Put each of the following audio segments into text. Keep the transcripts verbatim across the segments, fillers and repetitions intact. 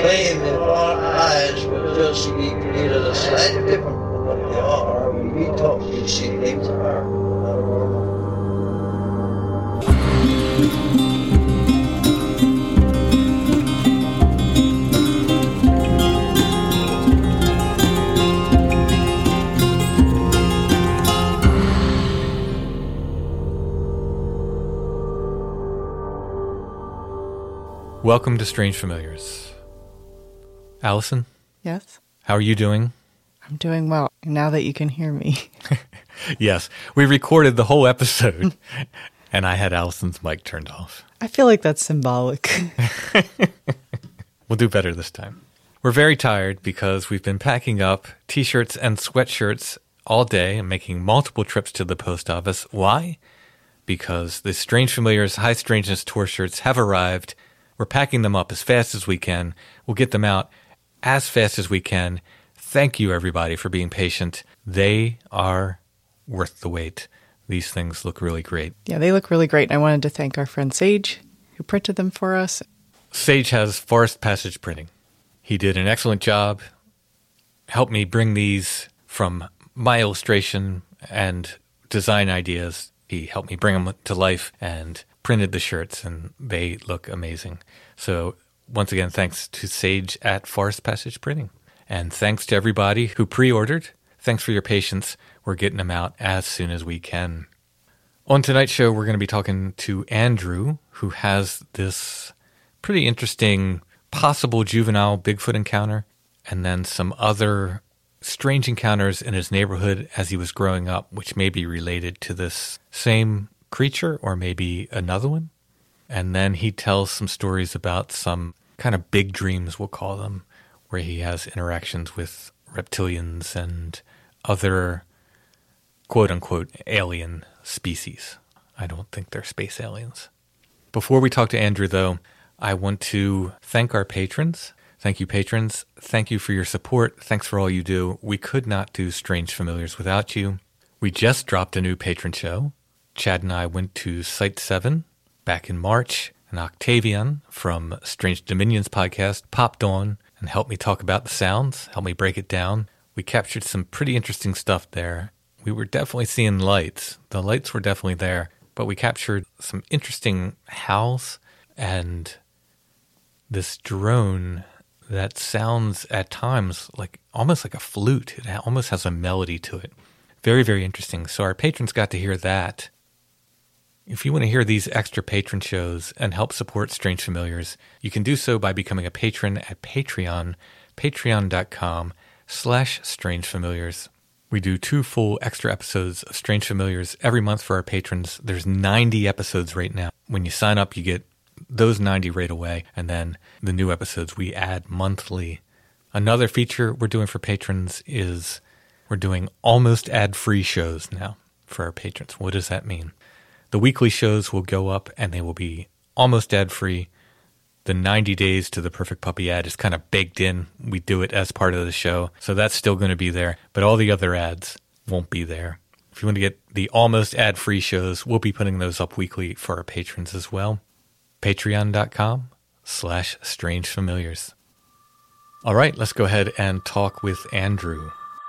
claim that our eyes will just be created a slightly different from what they are. We talk these see things are not normal. Welcome to Strange Familiars. Allison? Yes? How are you doing? I'm doing well, now that you can hear me. Yes. We recorded the whole episode, and I had Allison's mic turned off. I feel like that's symbolic. We'll do better this time. We're very tired because we've been packing up t-shirts and sweatshirts all day and making multiple trips to the post office. Why? Because the Strange Familiars High Strangeness tour shirts have arrived. We're packing them up as fast as we can. We'll get them out as fast as we can. Thank you, everybody, for being patient. They are worth the wait. These things look really great. Yeah, they look really great. I wanted to thank our friend Sage, who printed them for us. Sage has Forest Passage Printing. He did an excellent job. Helped me bring these from my illustration and design ideas. He helped me bring them to life and printed the shirts, and they look amazing. So once again, thanks to Sage at Forest Passage Printing. And thanks to everybody who pre-ordered. Thanks for your patience. We're getting them out as soon as we can. On tonight's show, we're going to be talking to Andrew, who has this pretty interesting possible juvenile Bigfoot encounter, and then some other strange encounters in his neighborhood as he was growing up, which may be related to this same creature or maybe another one. And then he tells some stories about some kind of big dreams, we'll call them, where he has interactions with reptilians and other quote-unquote alien species. I don't think they're space aliens. Before we talk to Andrew, though, I want to thank our patrons. Thank you, patrons. Thank you for your support. Thanks for all you do. We could not do Strange Familiars without you. We just dropped a new patron show. Chad and I went to Site seven back in March, and Octavian from Strange Dominions podcast popped on and helped me talk about the sounds, helped me break it down. We captured some pretty interesting stuff there. We were definitely seeing lights. The lights were definitely there, but we captured some interesting howls and this drone that sounds at times like almost like a flute. It almost has a melody to it. Very, very interesting. So our patrons got to hear that. If you want to hear these extra patron shows and help support Strange Familiars, you can do so by becoming a patron at Patreon, patreon.com slash Strange Familiars. We do two full extra episodes of Strange Familiars every month for our patrons. There's ninety episodes right now. When you sign up, you get those ninety right away, and then the new episodes we add monthly. Another feature we're doing for patrons is we're doing almost ad-free shows now for our patrons. What does that mean? The weekly shows will go up and they will be almost ad-free. The ninety days to the Perfect Puppy ad is kind of baked in. We do it as part of the show. So that's still going to be there. But all the other ads won't be there. If you want to get the almost ad-free shows, we'll be putting those up weekly for our patrons as well. Patreon.com slash Strange Familiars. All right, let's go ahead and talk with Andrew.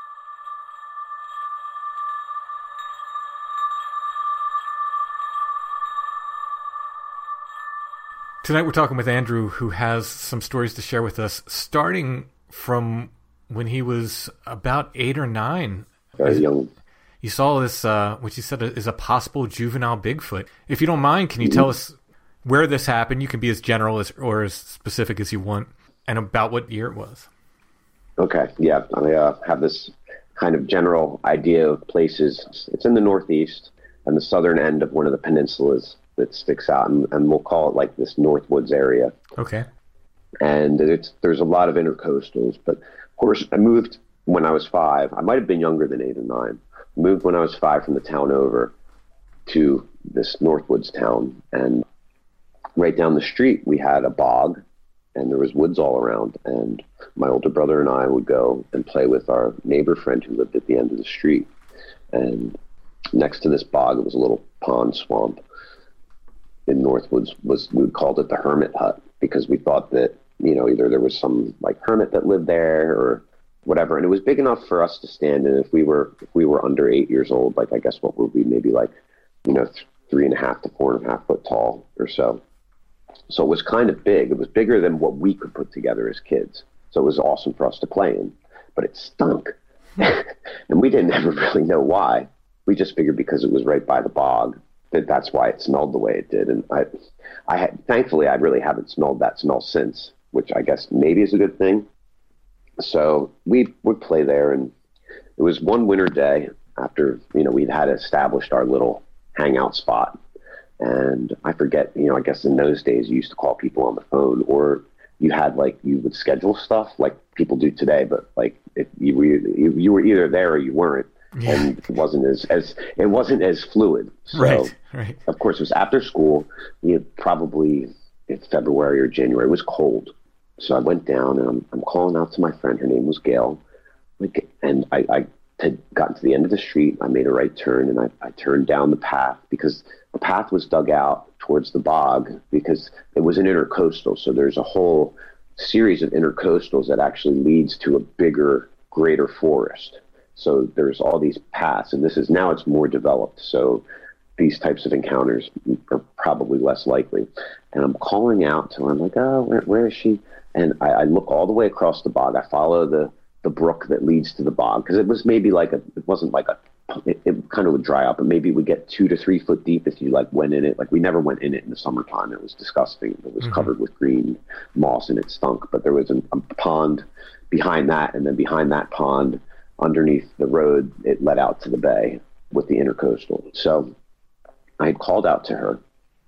Tonight we're talking with Andrew, who has some stories to share with us, starting from when he was about eight or nine. Very young. You saw this, uh, which you said is a possible juvenile Bigfoot. If you don't mind, can you tell us where this happened? You can be as general as or as specific as you want, and about what year it was. Okay, yeah. I uh, have this kind of general idea of places. It's in the Northeast and the southern end of one of the peninsulas that sticks out, and, and we'll call it like this Northwoods area. Okay. And it's there's a lot of intercoastals, but of course I moved when I was five. I might have been younger than eight or nine. I moved when I was five from the town over to this Northwoods town, and right down the street we had a bog, and there was woods all around, and my older brother and I would go and play with our neighbor friend who lived at the end of the street. And next to this bog, it was a little pond swamp in Northwoods. Was we called it the Hermit Hut because we thought that you know, either there was some like hermit that lived there or whatever. And it was big enough for us to stand in. If we were, if we were under eight years old, like, I guess what would we maybe like, you know, th- three and a half to four and a half foot tall or so. So it was kind of big. It was bigger than what we could put together as kids. So it was awesome for us to play in, but it stunk. And we didn't ever really know why. We just figured because it was right by the bog that that's why it smelled the way it did. And I, I had, thankfully, I really haven't smelled that smell since, which I guess maybe is a good thing. So we would play there, and it was one winter day after, you know, we'd had established our little hangout spot. And I forget, you know, I guess in those days you used to call people on the phone, or you had like, you would schedule stuff like people do today, but like if you were, you, you were either there or you weren't. Yeah. And it wasn't as, as, it wasn't as fluid. So right, right. Of course it was after school, you know, probably in February or January, it was cold. So I went down and I'm, I'm calling out to my friend. Her name was Gail. Like, and I, I had gotten to the end of the street. I made a right turn, and I, I turned down the path because the path was dug out towards the bog because it was an intercoastal. So there's a whole series of intercoastals that actually leads to a bigger, greater forest. So there's all these paths, and this is now it's more developed. So these types of encounters are probably less likely. And I'm calling out to her. I'm like, oh, where, where is she? And I, I look all the way across the bog. I follow the, the brook that leads to the bog because it was maybe like a, it wasn't like a, it, it kind of would dry up, but maybe it would get two to three foot deep if you like went in it. Like we never went in it in the summertime. It was disgusting. It was mm-hmm. covered with green moss and it stunk. But there was a, a pond behind that, and then behind that pond, underneath the road, it led out to the bay with the intercoastal. So I had called out to her,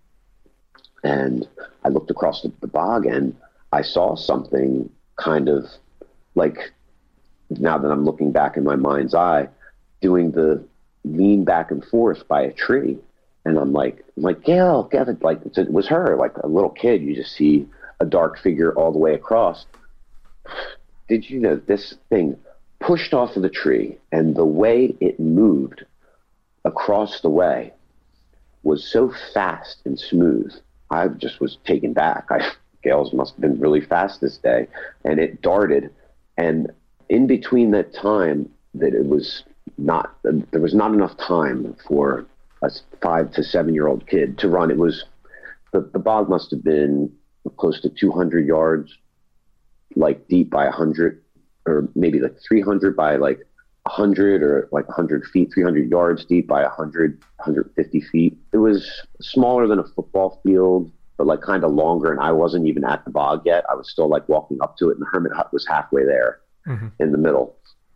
and I looked across the, the bog, and I saw something kind of like, now that I'm looking back in my mind's eye, doing the lean back and forth by a tree. And I'm like, I'm like, Gail, Gail, like it was her, like a little kid. You just see a dark figure all the way across. Did you know this thing pushed off of the tree, and the way it moved across the way was so fast and smooth. I just was taken back. I, Gail's must have been really fast this day. And it darted. And in between that time that it was not, there was not enough time for a five to seven year old kid to run. It was, the, the bog must have been close to two hundred yards, like deep by one hundred, or maybe like three hundred by like one hundred, or like one hundred feet, three hundred yards deep by one hundred, one hundred fifty feet. It was smaller than a football field, but like kind of longer. And I wasn't even at the bog yet. I was still like walking up to it, and the hermit hut was halfway there mm-hmm. in the middle.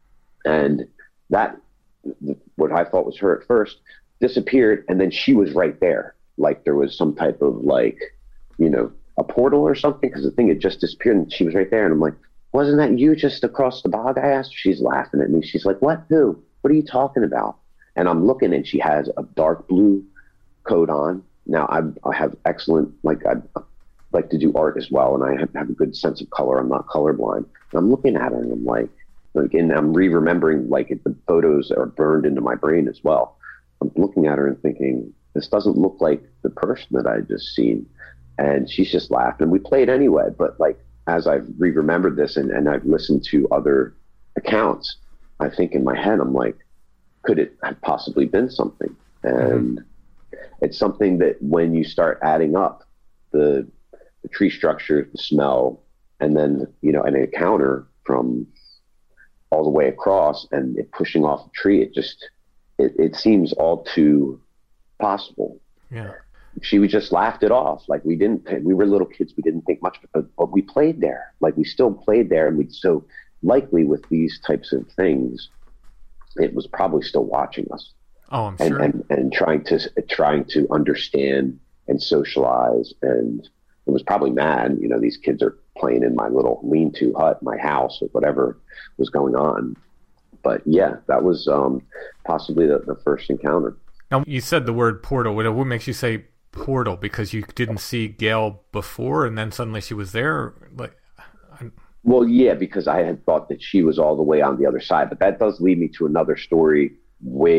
And that, what I thought was her at first, disappeared. And then she was right there. Like there was some type of like, you know, a portal or something, because the thing had just disappeared and she was right there. And I'm like, wasn't that you just across the bog? I asked her. She's laughing at me. She's like, what? Who? What are you talking about? And I'm looking, and she has a dark blue coat on. Now I, I have excellent, like I like to do art as well, and I have, have a good sense of color. I'm not colorblind. And I'm looking at her, and I'm like, like, and I'm re-remembering like the photos that are burned into my brain as well. I'm looking at her and thinking, this doesn't look like the person that I just seen. And she's just laughed, and we played anyway. But like, as I've re-remembered this and, and I've listened to other accounts, I think in my head, I'm like, could it have possibly been something? And mm-hmm. it's something that when you start adding up the, the tree structure, the smell, and then, you know, an encounter from all the way across and it pushing off a tree, it just, it, it seems all too possible. Yeah. She would just laughed it off. Like we didn't, we were little kids. We didn't think much of it, but we played there. Like we still played there. And we so likely with these types of things, it was probably still watching us. Oh, I'm and, sure. And, and trying to, trying to understand and socialize. And it was probably mad. You know, these kids are playing in my little lean-to hut, my house, or whatever was going on. But yeah, that was um, possibly the, the first encounter. Now, you said the word portal. What, what makes you say portal? Because you didn't see Gail before, and then suddenly she was there? Like, I'm... Well, yeah, because I had thought that she was all the way on the other side. But that does lead me to another story way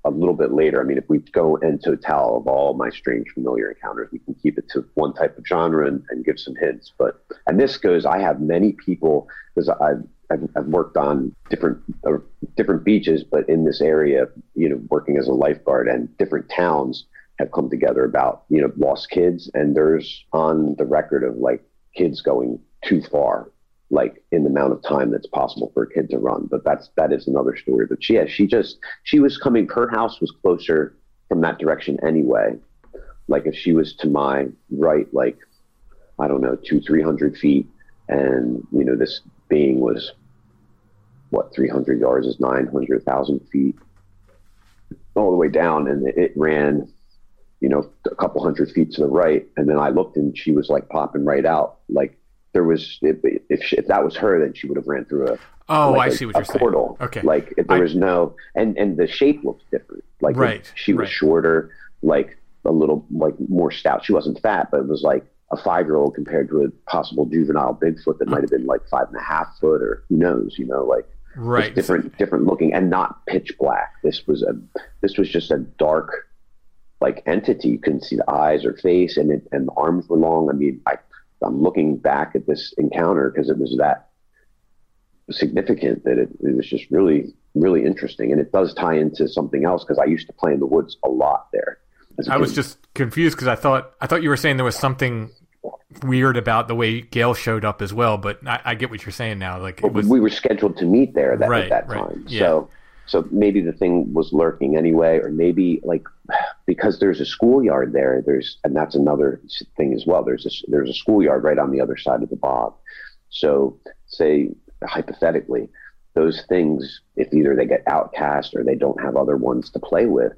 a little bit later. I mean, if we go in total of all my strange familiar encounters, we can keep it to one type of genre and, and give some hints. But, and this goes, I have many people, because I've, I've, I've worked on different, uh, different beaches, but in this area, you know, working as a lifeguard, and different towns have come together about, you know, lost kids. And there's on the record of like kids going too far, like in the amount of time that's possible for a kid to run. But that's, that is another story. But she, yeah, she just, she was coming, her house was closer from that direction anyway. Like if she was to my right, like, I don't know, two, three hundred feet. And, you know, this being was what, three hundred yards is nine hundred thousand feet all the way down. And it ran, you know, a couple hundred feet to the right. And then I looked and she was like popping right out. Like there was, if, if, she, if that was her, then she would have ran through a, oh, like I a, see what a you're saying. Portal. Okay. Like if there I, was no, and, and the shape looked different. Like right, if she was right. shorter, like a little, like more stout. She wasn't fat, but it was like a five-year-old compared to a possible juvenile Bigfoot that might have been like five and a half foot, or who knows, you know, like right. different, different looking, and not pitch black. This was a, this was just a dark, like entity. You couldn't see the eyes or face, and it, and the arms were long. I mean, I, I'm looking back at this encounter because it was that significant that it, it was just really, really interesting. And it does tie into something else because I used to play in the woods a lot there. I was just confused because I thought I thought you were saying there was something weird about the way Gail showed up as well, but I, I get what you're saying now. Like it was, we were scheduled to meet there that, right, at that right. time. Yeah. So, so maybe the thing was lurking anyway, or maybe like because there's a schoolyard there. There's and that's another thing as well. There's a there's a schoolyard right on the other side of the bog. So, say hypothetically, those things, if either they get outcast or they don't have other ones to play with.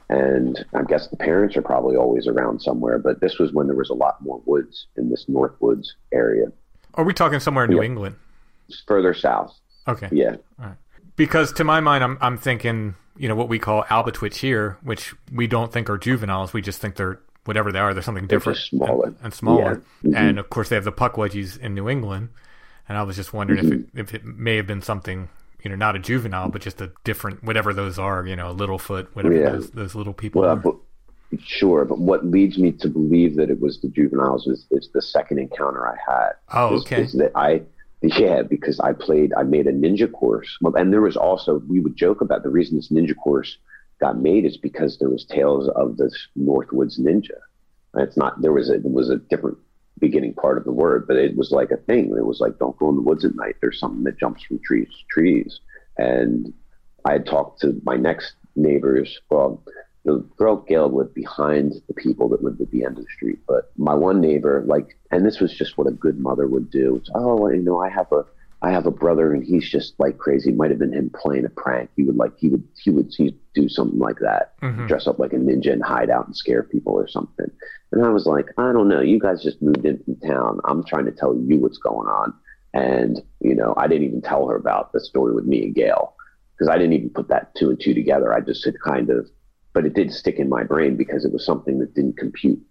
And I guess the parents are probably always around somewhere, but this was when there was a lot more woods in this North Woods area. Are we talking somewhere in yeah. New England? Further south. Okay. Yeah. All right. Because to my mind, I'm I'm thinking, you know, what we call Albatwitch here, which we don't think are juveniles. We just think they're whatever they are. They're something They're different just smaller. and, and smaller. Yeah. Mm-hmm. And of course, they have the puckwudgies in New England. And I was just wondering mm-hmm. if it if it may have been something, you know, not a juvenile, but just a different, whatever those are, you know, Littlefoot, whatever yeah. those, those little people well, are. But, sure, but what leads me to believe that it was the juveniles is, is the second encounter I had. Oh, is, okay. Is that I, yeah, because I played, I made a ninja course. Well, and there was also, we would joke about the reason this ninja course got made is because there was tales of this Northwoods ninja. It's not, there was a, it was a different beginning part of the word, but it was like a thing. It was like, don't go in the woods at night. There's something that jumps from trees to trees. And I had talked to my next neighbors. Well, the girl Gail lived behind the people that lived at the end of the street. But my one neighbor, like, and this was just what a good mother would do. It's, oh, well, you know, I have a, I have a brother and he's just like crazy. It might have been him playing a prank. He would like, he would, he would he'd do something like that, mm-hmm. dress up like a ninja and hide out and scare people or something. And I was like, I don't know. You guys just moved in from town. I'm trying to tell you what's going on. And, you know, I didn't even tell her about the story with me and Gail because I didn't even put that two and two together. I just had kind of, but it did stick in my brain because it was something that didn't compute.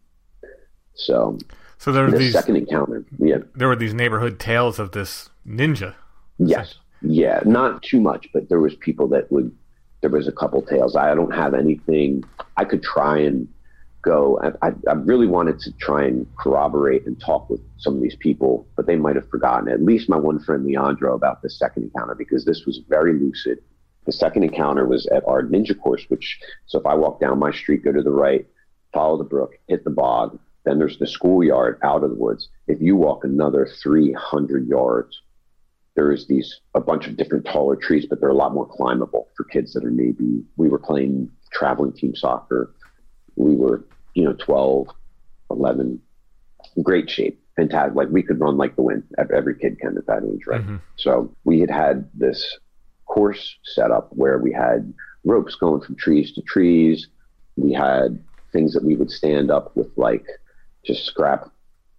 So, so there were the these second encounter. Yeah. There were these neighborhood tales of this ninja. Yes. Yeah. Not too much, but there was people that would, there was a couple tales. I don't have anything. I could try and go. I, I really wanted to try and corroborate and talk with some of these people, but they might have forgotten. At least my one friend Leandro about the second encounter, because this was very lucid. The second encounter was at our ninja course, which, so if I walk down my street, go to the right, follow the brook, hit the bog, then there's the schoolyard out of the woods. If you walk another three hundred yards, there's these, a bunch of different taller trees, but they're a lot more climbable for kids that are maybe, we were playing traveling team soccer. We were, you know, twelve, eleven, great shape, fantastic. Like we could run like the wind. Every kid can at that age, right? Mm-hmm. So we had had this course set up where we had ropes going from trees to trees. We had things that we would stand up with, like just scrap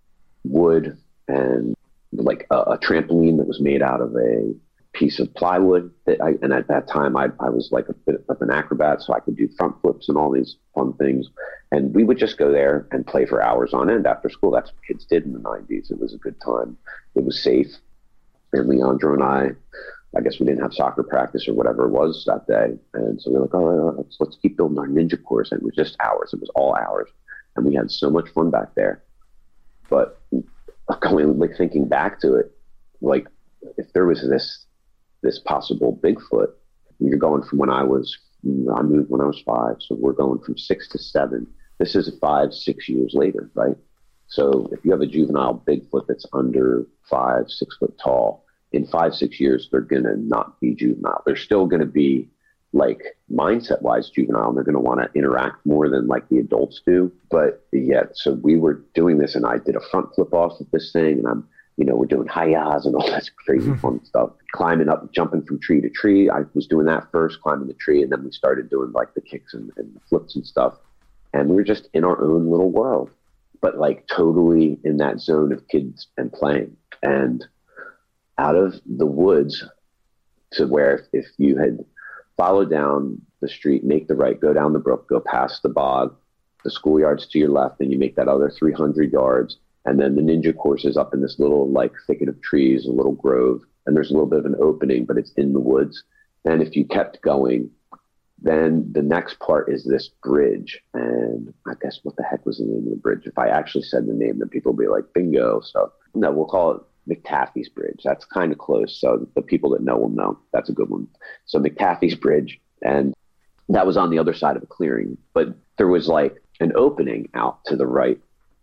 wood and like a, a trampoline that was made out of a piece of plywood that I, and at that time I, I was like a bit of an acrobat, so I could do front flips and all these fun things. And we would just go there and play for hours on end after school. That's what kids did in the nineties. It was a good time. It was safe. And Leandro and I I guess we didn't have soccer practice or whatever it was that day. And so we were like, oh, let's, let's keep building our ninja course. And it was just hours. It was all hours. And we had so much fun back there. But going, like thinking back to it, like if there was this, this possible Bigfoot, you're going from when I was, I moved when I was five. So we're going from six to seven. This is five, six years later, right? So if you have a juvenile Bigfoot that's under five, six foot tall, in five, six years, they're going to not be juvenile. They're still going to be like mindset wise juvenile. And they're going to want to interact more than like the adults do. But yeah, so we were doing this and I did a front flip off of this thing and I'm, you know, we're doing hi-yahs and all this crazy fun stuff, climbing up, jumping from tree to tree. I was doing that first, climbing the tree. And then we started doing like the kicks and, and the flips and stuff. And we were just in our own little world, but like totally in that zone of kids and playing. And out of the woods to where if you had followed down the street, make the right, go down the brook, go past the bog, the schoolyard's to your left, and you make that other three hundred yards. And then the ninja course is up in this little like thicket of trees, a little grove, and there's a little bit of an opening, but it's in the woods. And if you kept going, then the next part is this bridge. And I guess what the heck was the name of the bridge? If I actually said the name, then people would be like, bingo. So no, we'll call it McTaffy's Bridge. That's kind of close. So the people that know will know. That's a good one. So McTaffy's Bridge. And that was on the other side of a clearing. But there was like an opening out to the right.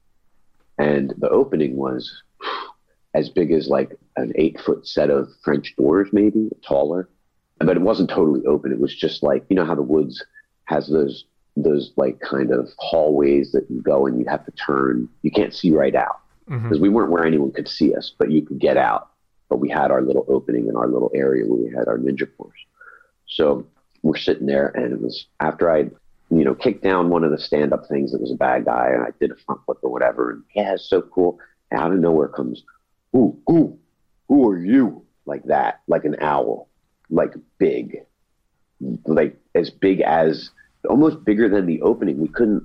And the opening was as big as like an eight foot set of French doors, maybe taller. But it wasn't totally open. It was just like, you know how the woods has those, those like kind of hallways that you go and you have to turn. You can't see right out. Because mm-hmm. we weren't where anyone could see us, but you could get out. But we had our little opening in our little area where we had our ninja course. So we're sitting there, and it was after I'd, you know, kicked down one of the stand-up things that was a bad guy, and I did a front flip or whatever, and yeah, it's so cool. And out of nowhere comes, ooh, ooh, who are you? Like that, like an owl, like big, like as big as, almost bigger than the opening. We couldn't,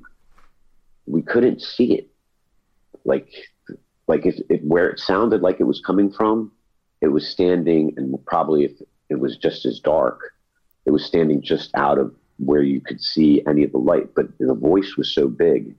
we couldn't see it. Like, Like if, if where it sounded like it was coming from, it was standing, and probably if it was just as dark, it was standing just out of where you could see any of the light. But the voice was so big,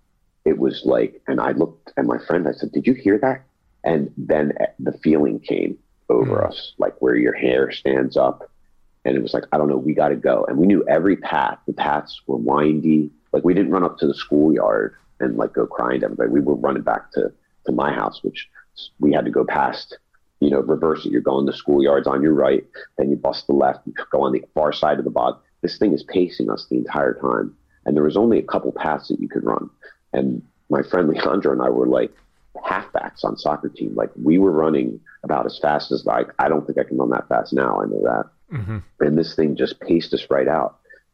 it was like, and I looked at my friend, I said, did you hear that? And then the feeling came over mm. us, like where your hair stands up. And it was like, I don't know, we got to go. And we knew every path. The paths were windy. Like we didn't run up to the schoolyard and like go crying to everybody. We were running back to to my house, which we had to go past, you know, reverse it. You're going to schoolyards on your right, then you bust the left, you go on the far side of the bog. This thing is pacing us the entire time. And there was only a couple paths that you could run. And my friend Leandro and I were like halfbacks on soccer team. Like we were running about as fast as like, I don't think I can run that fast now. I know that. Mm-hmm. And this thing just paced us right out.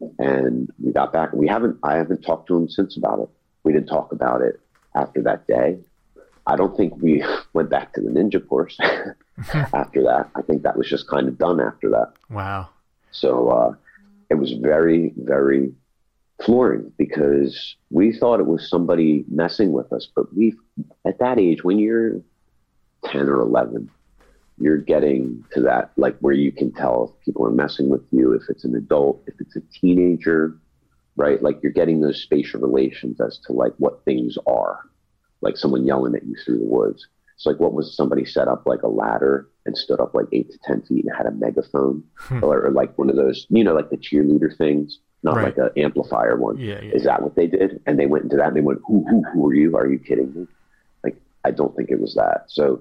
And we got back. We haven't, I haven't talked to him since about it. We didn't talk about it after that day. I don't think we went back to the ninja course after that. I think that was just kind of done after that. Wow. So uh, it was very, very flooring because we thought it was somebody messing with us. But we, at that age, when you're ten or eleven, you're getting to that, like where you can tell if people are messing with you, if it's an adult, if it's a teenager, right? Like you're getting those spatial relations as to like what things are. Like someone yelling at you through the woods. It's like, what was somebody set up like a ladder and stood up like eight to ten feet and had a megaphone hmm. or, or like one of those, you know, like the cheerleader things, not right. like an amplifier one. Yeah, yeah. Is that what they did? And they went into that and they went, who, who, who are you? Are you kidding me? Like, I don't think it was that. So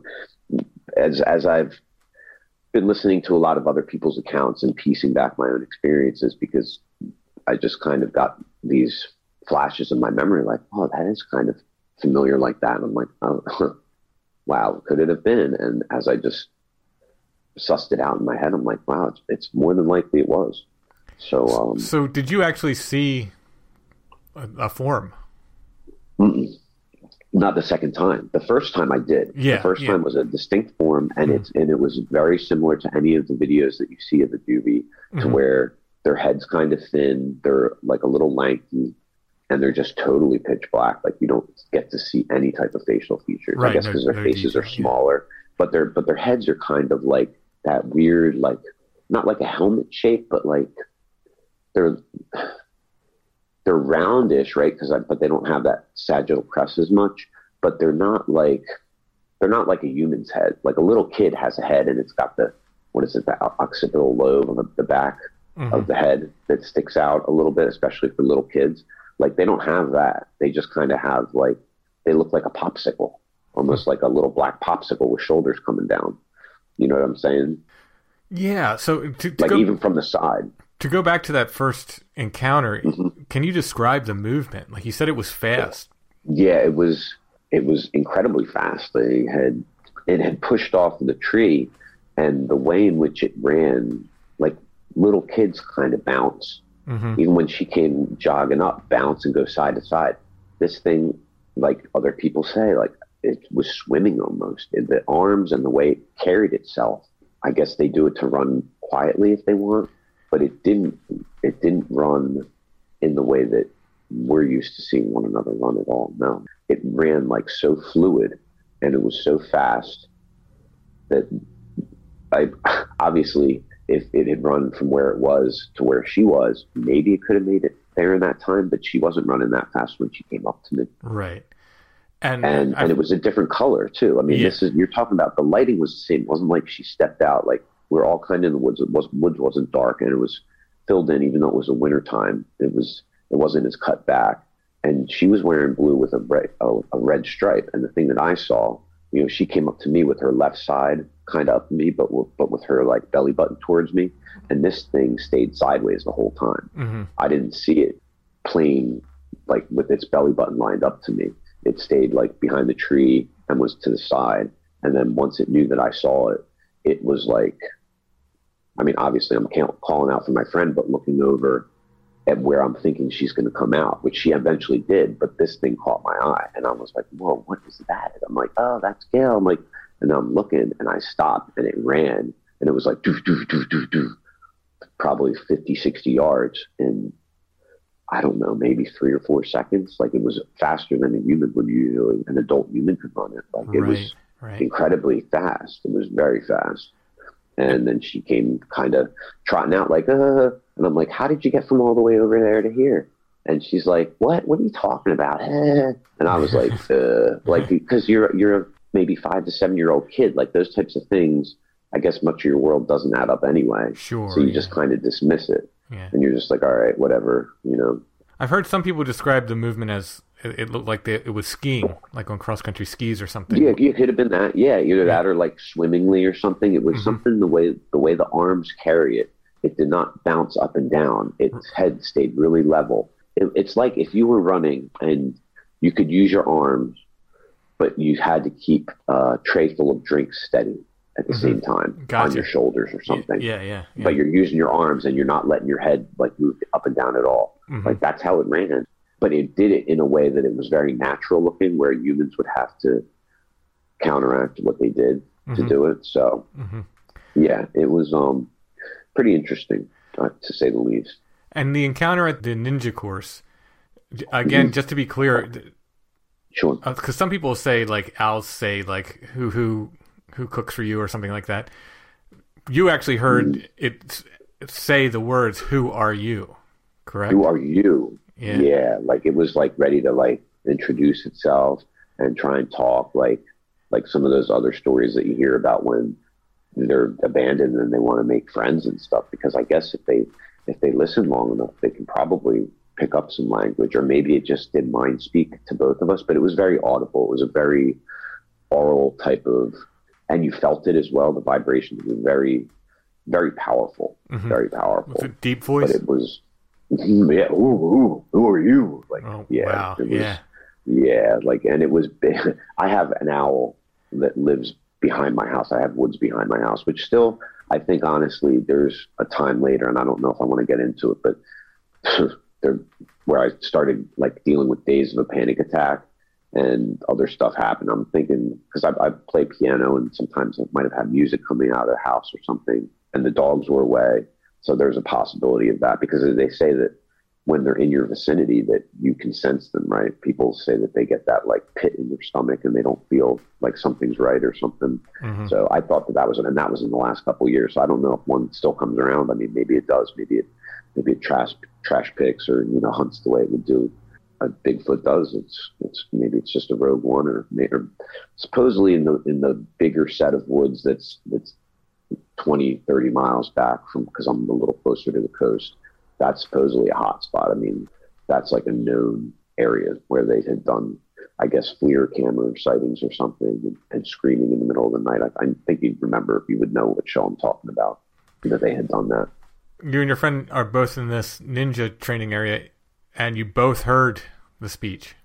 as, as I've been listening to a lot of other people's accounts and piecing back my own experiences, because I just kind of got these flashes in my memory, like, oh, that is kind of familiar like that. And I'm like, oh, wow, could it have been? And as I just sussed it out in my head, I'm like, wow, it's, it's more than likely it was. So, um, so did you actually see a, a form? Mm-mm. Not the second time. The first time I did. Yeah, the first yeah. time was a distinct form, and mm-hmm. it's and it was very similar to any of the videos that you see of the juvie, to mm-hmm. where their head's kind of thin, they're like a little lanky, and they're just totally pitch black. Like you don't get to see any type of facial features. Right, I guess no, because their no faces detail, are smaller, yeah. but their but their heads are kind of like that weird, like, not like a helmet shape, but like they're, they're roundish, right? Cause I, but they don't have that sagittal crest as much, but they're not like, they're not like a human's head. Like a little kid has a head and it's got the, what is it, the occipital lobe on the, the back mm-hmm. of the head that sticks out a little bit, especially for little kids. Like they don't have that. They just kind of have like, they look like a popsicle, almost like a little black popsicle with shoulders coming down. You know what I'm saying? Yeah. So to, to like go, even from the side. To go back to that first encounter, mm-hmm. can you describe the movement? Like you said, it was fast. Yeah, it was. It was incredibly fast. They had it had pushed off the tree, and the way in which it ran, like little kids kind of bounce. Mm-hmm. Even when she came jogging up, bounce and go side to side. This thing, like other people say, like it was swimming almost. In the arms and the way it carried itself. I guess they do it to run quietly if they want, but it didn't. It didn't run in the way that we're used to seeing one another run at all. No, it ran like so fluid, and it was so fast that I obviously, if it had run from where it was to where she was, maybe it could have made it there in that time. But she wasn't running that fast when she came up to me. Right. And and, and it was a different color too. I mean, yeah. this is, you're talking about the lighting was the same. It wasn't like she stepped out. Like we're all kind of in the woods. It was woods wasn't dark and it was filled in, even though it was a winter time. It was it wasn't as cut back. And she was wearing blue with a red a, a red stripe. And the thing that I saw, you know, she came up to me with her left side kind of up to me, but with, but with her like belly button towards me. And this thing stayed sideways the whole time. Mm-hmm. I didn't see it plain like with its belly button lined up to me. It stayed like behind the tree and was to the side. And then once it knew that I saw it, it was like, I mean, obviously I'm calling out for my friend, but looking over at where I'm thinking she's going to come out, which she eventually did. But this thing caught my eye and I was like, whoa, what is that? And I'm like, oh, that's Gail. I'm like, and I'm looking and I stopped and it ran and it was like, doo, doo, doo, doo, doo, probably fifty, sixty yards. And I don't know, maybe three or four seconds. Like it was faster than a human would usually, an adult human could run it. Like it right, was right. incredibly fast. It was very fast. And then she came kind of trotting out like, uh, and I'm like, how did you get from all the way over there to here? And she's like, what, what are you talking about? Eh. And I was like, uh, like, because you're, you're a maybe five to seven year old kid, like those types of things, I guess much of your world doesn't add up anyway. Sure. So you yeah. just kind of dismiss it. Yeah. And you're just like, all right, whatever, you know. I've heard some people describe the movement as it, it looked like they, it was skiing, like on cross country skis or something. Yeah, it could have been that. Yeah, either yeah. that or like swimmingly or something. It was mm-hmm. something the way the way the arms carry it. It did not bounce up and down. Its head stayed really level. It, it's like if you were running and you could use your arms, but you had to keep a tray full of drinks steady at the mm-hmm. same time gotcha. on your shoulders or something. Yeah, yeah, yeah. But you're using your arms and you're not letting your head like move up and down at all. Mm-hmm. Like that's how it ran. But it did it in a way that it was very natural looking, where humans would have to counteract what they did mm-hmm. to do it. So mm-hmm. yeah, it was um pretty interesting uh, to say the least. And the encounter at the ninja course, again, mm-hmm. just to be clear, sure, because uh, some people say like Al say like who who. who cooks for you or something like that. You actually heard mm. it say the words, who are you? Correct? Who are you? Yeah. yeah. Like it was like ready to like introduce itself and try and talk like, like some of those other stories that you hear about when they're abandoned and they want to make friends and stuff. Because I guess if they, if they listen long enough, they can probably pick up some language, or maybe it just did mind speak to both of us, but it was very audible. It was a very oral type of, and you felt it as well. The vibrations were very, very powerful, mm-hmm. very powerful. Was it deep voice? But it was, yeah, ooh, ooh, who are you? Like, oh, yeah, wow. it was, yeah, yeah, like, and it was big. I have an owl that lives behind my house. I have woods behind my house, which still, I think, honestly, there's a time later, and I don't know if I want to get into it, but there, where I started like dealing with days of a panic attack. And other stuff happened. I'm thinking, because I, I play piano and sometimes I might have had music coming out of the house or something, and the dogs were away. So there's a possibility of that, because they say that when they're in your vicinity that you can sense them, right? People say that they get that like pit in their stomach and they don't feel like something's right or something. Mm-hmm. So I thought that that was, and that was in the last couple of years. So I don't know if one still comes around. I mean, maybe it does. Maybe it, maybe it trash, trash picks or, you know, hunts the way it would do. A Bigfoot does. It's, it's, maybe it's just a rogue one or, or supposedly in the, in the bigger set of woods that's, that's twenty, thirty miles back from, cause I'm a little closer to the coast. That's supposedly a hot spot. I mean, that's like a known area where they had done, I guess, FLIR camera sightings or something and, and screaming in the middle of the night. I, I think you'd remember if you would know what show I'm talking about, that they had done that. You and your friend are both in this ninja training area and you both heard the speech.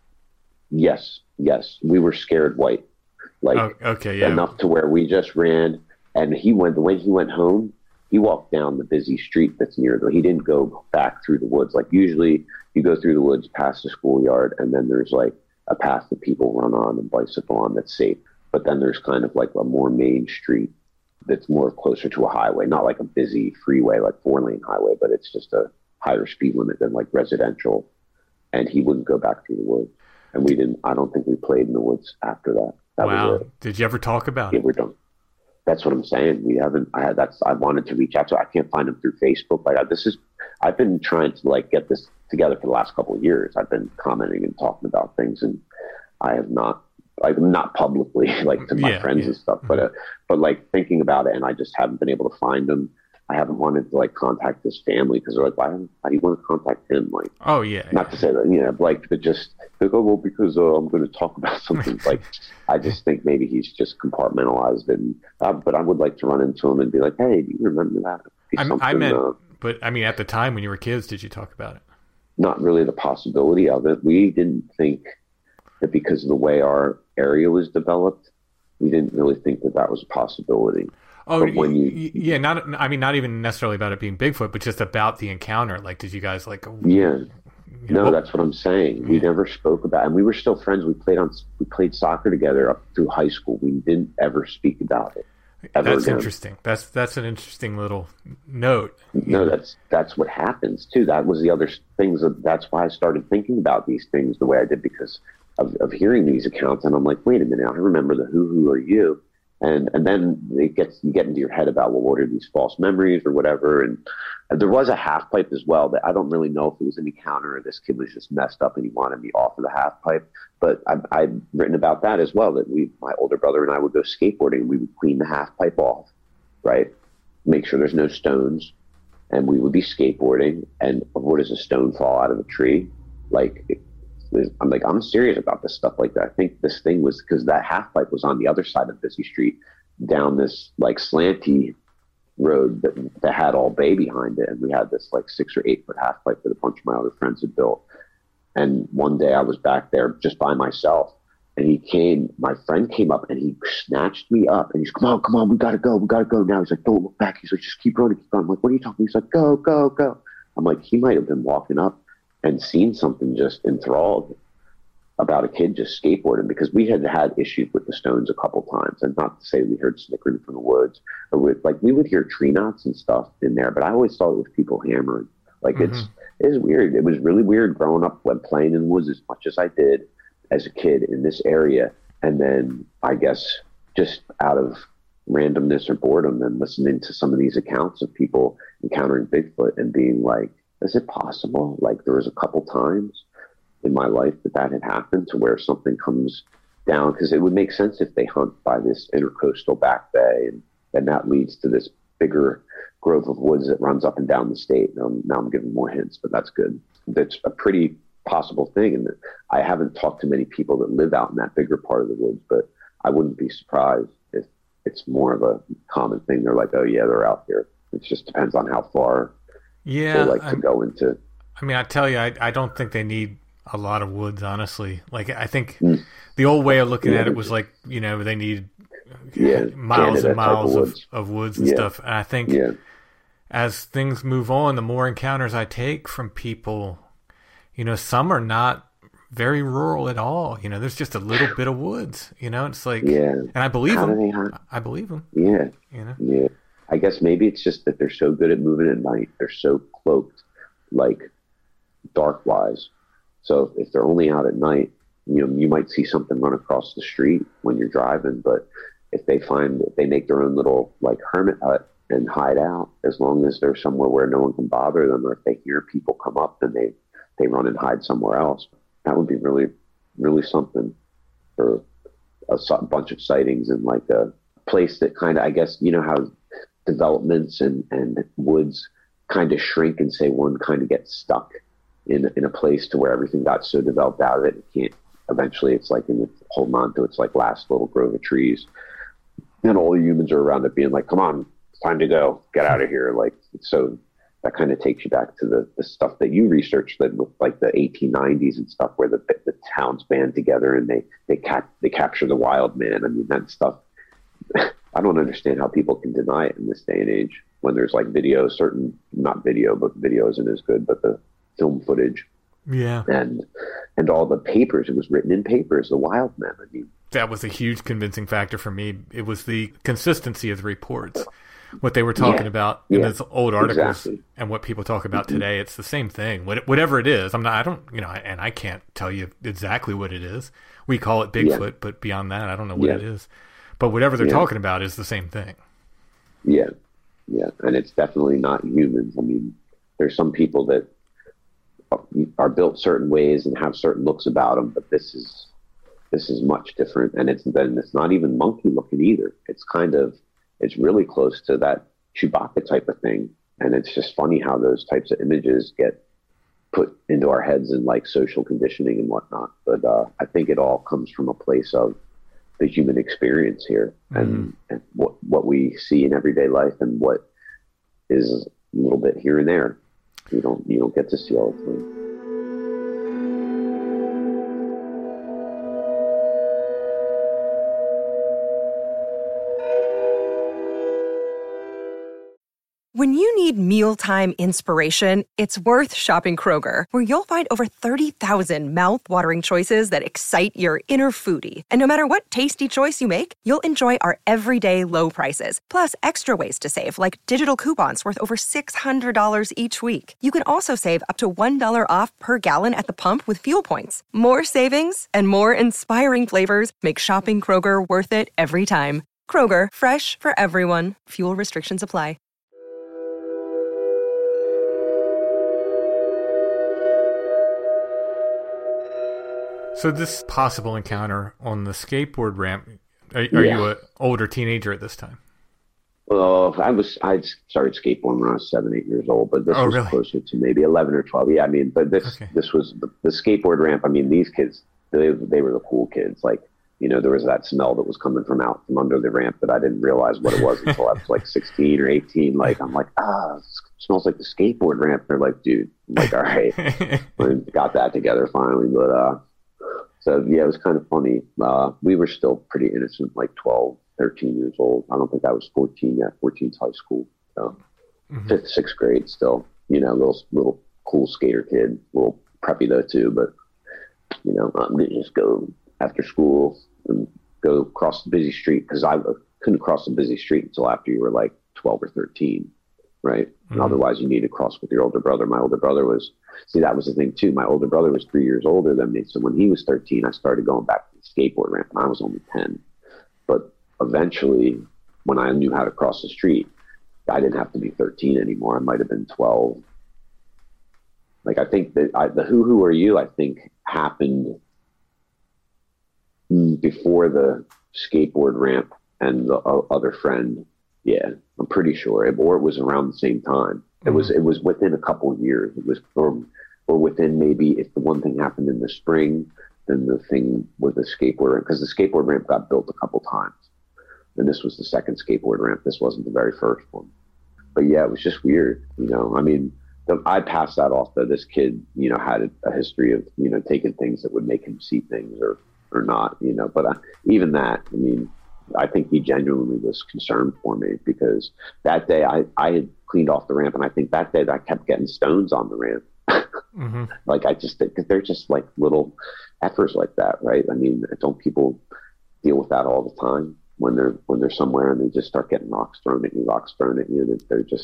Yes, yes. We were scared white. Like, oh, okay, yeah. Enough to where we just ran. And he went, the way he went home, he walked down the busy street that's near the, he didn't go back through the woods. Like usually you go through the woods past the schoolyard and then there's like a path that people run on and bicycle on that's safe. But then there's kind of like a more main street that's more closer to a highway, not like a busy freeway, like four lane highway, but it's just a higher speed limit than like residential. And he wouldn't go back through the woods. And we didn't, I don't think we played in the woods after that. That wow. was it. Did you ever talk about yeah, it? We're done. That's what I'm saying. We haven't, I had that's, I wanted to reach out to, I can't find him through Facebook. Like this is, I've been trying to like get this together for the last couple of years. I've been commenting and talking about things and I have not, like not publicly, like to my yeah, friends yeah. and stuff, but, uh, but like thinking about it and I just haven't been able to find him. I haven't wanted to like contact his family because they're like, why, why do you want to contact him? Like, oh yeah. Not yeah. to say that, you know, like, but just like, oh, well, because uh, I'm going to talk about something. Like, I just think maybe he's just compartmentalized and, uh, but I would like to run into him and be like, hey, do you remember that? I, I meant, uh, but I mean, at the time when you were kids, did you talk about it? Not really the possibility of it. We didn't think that because of the way our area was developed, we didn't really think that that was a possibility. Oh, when you, yeah, not, I mean, not even necessarily about it being Bigfoot, but just about the encounter. Like, did you guys like, yeah, you know, no, what? That's what I'm saying. We never spoke about it. And we were still friends. We played on, we played soccer together up through high school. We didn't ever speak about it. Ever that's again. Interesting. That's, that's an interesting little note. No, that's, that's what happens too. That was the other things that, that's why I started thinking about these things the way I did because of, of hearing these accounts. And I'm like, wait a minute, I remember the who, who are you? And and then it gets you get into your head about, well, what are these false memories or whatever? And, and there was a half pipe as well that I don't really know if it was an encounter or this kid was just messed up and he wanted me off of the half pipe. But I, I've written about that as well, that we, my older brother and I would go skateboarding and we would clean the half pipe off, right? Make sure there's no stones. And we would be skateboarding. And what does a stone fall out of a tree? Like, it, I'm like, I'm serious about this stuff like that. I think this thing was because that half pipe was on the other side of Busy Street down this like slanty road that, that had all bay behind it. And we had this like six or eight foot half pipe that a bunch of my other friends had built. And one day I was back there just by myself and he came, my friend came up and he snatched me up and he's, come on, come on, we gotta go, we gotta go now. He's like, don't look back. He's like, just keep running, keep running. I'm like, what are you talking? He's like, go, go, go. I'm like, he might have been walking up and seen something just enthralled about a kid just skateboarding because we had had issues with the stones a couple times. And not to say we heard snickering from the woods or with like, we would hear tree knots and stuff in there, but I always thought it was people hammering. Like mm-hmm. it's, it's weird. It was really weird growing up when playing in the woods as much as I did as a kid in this area. And then I guess just out of randomness or boredom and listening to some of these accounts of people encountering Bigfoot and being like, is it possible? Like there was a couple times in my life that that had happened to where something comes down because it would make sense if they hunt by this intercoastal back bay and then that leads to this bigger grove of woods that runs up and down the state. Now, now I'm giving more hints, but that's good. That's a pretty possible thing. And I haven't talked to many people that live out in that bigger part of the woods, but I wouldn't be surprised if it's more of a common thing. They're like, oh yeah, they're out here. It just depends on how far yeah, they like I, to go into. I mean, I tell you, I, I don't think they need a lot of woods, honestly. Like, I think mm. the old way of looking yeah, at it was like, you know, they need yeah, miles Canada and miles of of, woods. of woods and yeah. stuff. And I think yeah. as things move on, the more encounters I take from people, you know, some are not very rural at all. You know, there's just a little bit of woods, you know, it's like, yeah. and I believe How them. do they hunt? I believe them. Yeah. You know? Yeah. I guess maybe it's just that they're so good at moving at night. They're so cloaked. Like dark wise. So if they're only out at night, you know, you might see something run across the street when you're driving, but if they find, if they make their own little like hermit hut and hide out, as long as they're somewhere where no one can bother them, or if they hear people come up, then they, they run and hide somewhere else. That would be really, really something for a, a bunch of sightings in like a place that kind of, I guess, you know, how developments and, and woods kind of shrink and say one kind of gets stuck in, in a place to where everything got so developed out of it, it can't, eventually it's like in it's holding on to its like last little grove of trees. And all the humans are around it being like, come on, it's time to go, get out of here. Like, so that kind of takes you back to the, the stuff that you researched, that with like the eighteen nineties and stuff, where the the towns band together and they they cap they capture the wild man. I mean, that stuff. I don't understand how people can deny it in this day and age when there's like video, certain not video, but video isn't as good, but the film footage. Yeah. And and all the papers, it was written in papers, the wild men. I mean, that was a huge convincing factor for me. It was the consistency of the reports, what they were talking yeah, about in yeah, those old articles, exactly. And what people talk about today. It's the same thing. Whatever it is, I'm not. I don't. You know, and I can't tell you exactly what it is. We call it Bigfoot, yeah. but beyond that, I don't know what yeah. it is. But whatever they're yeah. talking about is the same thing. Yeah, yeah, and it's definitely not humans. I mean, there's some people that are built certain ways and have certain looks about them, but this is this is much different, and it's then it's not even monkey looking either. It's kind of it's really close to that Chewbacca type of thing, and it's just funny how those types of images get put into our heads in like social conditioning and whatnot. But uh, I think it all comes from a place of the human experience here, and, mm-hmm. and what what we see in everyday life, and what is a little bit here and there. You don't you don't get to see all the time. When you need mealtime inspiration, it's worth shopping Kroger, where you'll find over thirty thousand mouth-watering choices that excite your inner foodie. And no matter what tasty choice you make, you'll enjoy our everyday low prices, plus extra ways to save, like digital coupons worth over six hundred dollars each week. You can also save up to one dollar off per gallon at the pump with fuel points. More savings and more inspiring flavors make shopping Kroger worth it every time. Kroger, fresh for everyone. Fuel restrictions apply. So this possible encounter on the skateboard ramp, are, are yeah. you an older teenager at this time? Well, I was I started skateboarding when I was seven, eight years old, but this oh, was really? closer to maybe eleven or twelve. Yeah, I mean, but this okay. this was the, the skateboard ramp. I mean, these kids, they they were the cool kids. Like, you know, there was that smell that was coming from out from under the ramp that I didn't realize what it was until I was like sixteen or eighteen. Like, I'm like, ah, it smells like the skateboard ramp. They're like, dude, I'm like, all right, I got that together finally, but uh. So, yeah, it was kind of funny. Uh, we were still pretty innocent, like twelve, thirteen years old. I don't think I was fourteen yet. fourteen's high school. So mm-hmm. Fifth, sixth grade still. You know, little little cool skater kid. A little preppy, though, too. But, you know, um, just go after school and go across the busy street, because I couldn't cross the busy street until after you were, like, twelve or thirteen, right? Mm-hmm. And otherwise, you need to cross with your older brother. My older brother was... See, that was the thing, too. My older brother was three years older than me. So when he was thirteen, I started going back to the skateboard ramp, and I was only ten. But eventually, when I knew how to cross the street, I didn't have to be thirteen anymore. I might have been twelve. Like, I think that I, the Who Who Are You, I think, happened before the skateboard ramp and the uh, other friend. Yeah, I'm pretty sure. It, or it was around the same time. It was it was within a couple of years. It was or, or within maybe if the one thing happened in the spring, then the thing with the skateboard ramp, because the skateboard ramp got built a couple times, and this was the second skateboard ramp. This wasn't the very first one. But yeah, it was just weird. You know, I mean, the, I passed that off that this kid, you know, had a, a history of, you know, taking things that would make him see things or or not. You know, but uh, even that, I mean. I think he genuinely was concerned for me, because that day I, I had cleaned off the ramp, and I think that day that I kept getting stones on the ramp. mm-hmm. Like I just, because they're just like little efforts like that, right? I mean, don't people deal with that all the time when they're when they're somewhere and they just start getting rocks thrown at you, rocks thrown at you, and they're just,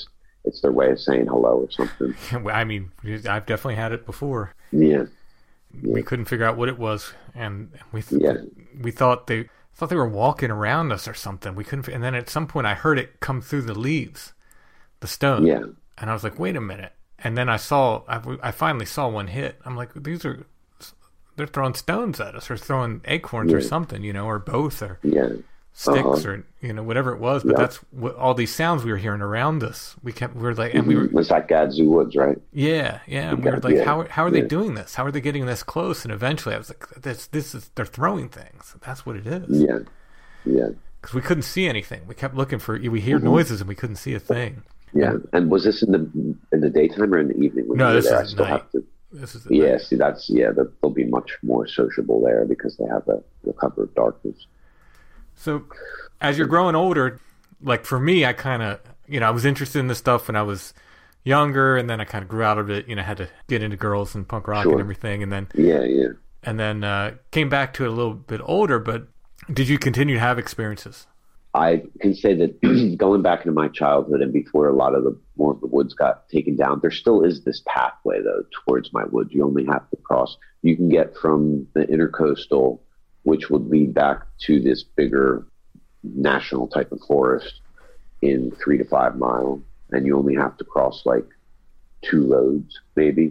it's their way of saying hello or something. I mean, I've definitely had it before. Yeah. Yeah. We couldn't figure out what it was, and we th- Yeah. we thought they thought they were walking around us or something. We couldn't, and then at some point I heard it come through the leaves, the stone. Yeah. And I was like, wait a minute. And then I saw, I, I finally saw one hit. I'm like, these are, they're throwing stones at us, or throwing acorns Yeah. or something, you know, or both, or Yeah. sticks, Uh-huh. or you know, whatever it was. But Yeah. that's what all these sounds we were hearing around us. We kept, we were like, and we were, It was like Gadzoo Woods, right? yeah, yeah. And we were Yeah, like, yeah, how how are they yeah. doing this? How are they getting this close? And eventually, I was like, this this is they're throwing things. That's what it is. Yeah. Yeah. Because we couldn't see anything. We kept looking for. We hear Mm-hmm. noises and we couldn't see a thing. Yeah. And was this in the in the daytime or in the evening? When No, you were this there? is I still night. have to. This is the Yeah. thing. See, that's yeah. They'll, they'll be much more sociable there because they have the, the cover of darkness. So, as you're growing older, like for me, I kind of, you know, I was interested in this stuff when I was younger, and then I kind of grew out of it. You know, had to get into girls and punk rock Sure. and everything, and then Yeah. Yeah. and then uh, came back to it a little bit older. But did you continue to have experiences? I can say that going back into my childhood and before a lot of the more of the woods got taken down, there still is this pathway though towards my woods. You only have to cross. You can get from the intercoastal, which would lead back to this bigger national type of forest in three to five mile, and you only have to cross like two roads, maybe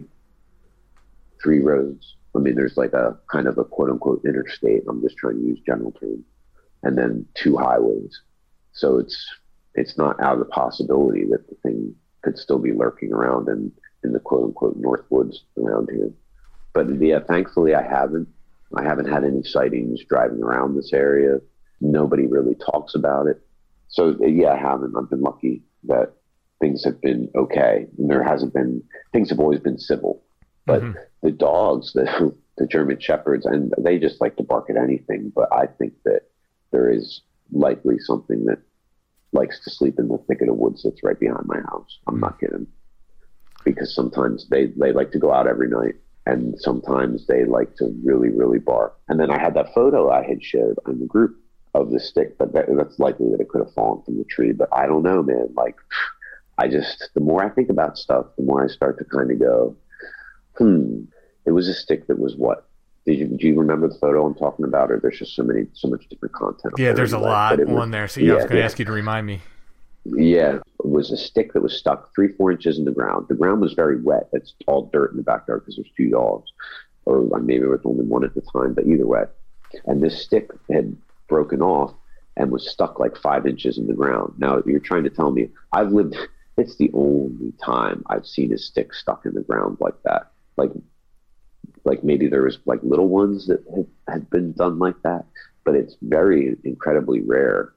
three roads. I mean, there's like a kind of a quote unquote interstate. I'm just trying to use general terms. And then two highways. So it's it's not out of the possibility that the thing could still be lurking around in, in the quote unquote North Woods around here. But yeah, thankfully I haven't. I haven't had any sightings driving around this area. Nobody really talks about it. So yeah, I haven't. I've been lucky that things have been okay. And there hasn't been, things have always been civil. But Mhm. the dogs, the, the German Shepherds, and they just like to bark at anything. But I think that there is likely something that likes to sleep in the thicket of woods that's right behind my house. I'm not kidding. Because sometimes they, they like to go out every night, and sometimes they like to really, really bark. And then I had that photo I had shared in the group of the stick, but that, that's likely that it could have fallen from the tree. But I don't know, man. Like, I just, the more I think about stuff, the more I start to kind of go, hmm, it was a stick that was what? Did you, do you remember the photo I'm talking about, or there's just so many, so much different content? Yeah, there's a lot was, on there. So yeah, I was going to yeah. ask you to remind me. Yeah, it was a stick that was stuck three, four inches in the ground. The ground was very wet. It's all dirt in the backyard because there's two dogs, or maybe there was only one at the time, but either way. And this stick had broken off and was stuck like five inches in the ground. Now, you're trying to tell me, I've lived, it's the only time I've seen a stick stuck in the ground like that. Like, like maybe there was like little ones that had, had been done like that, but it's very incredibly rare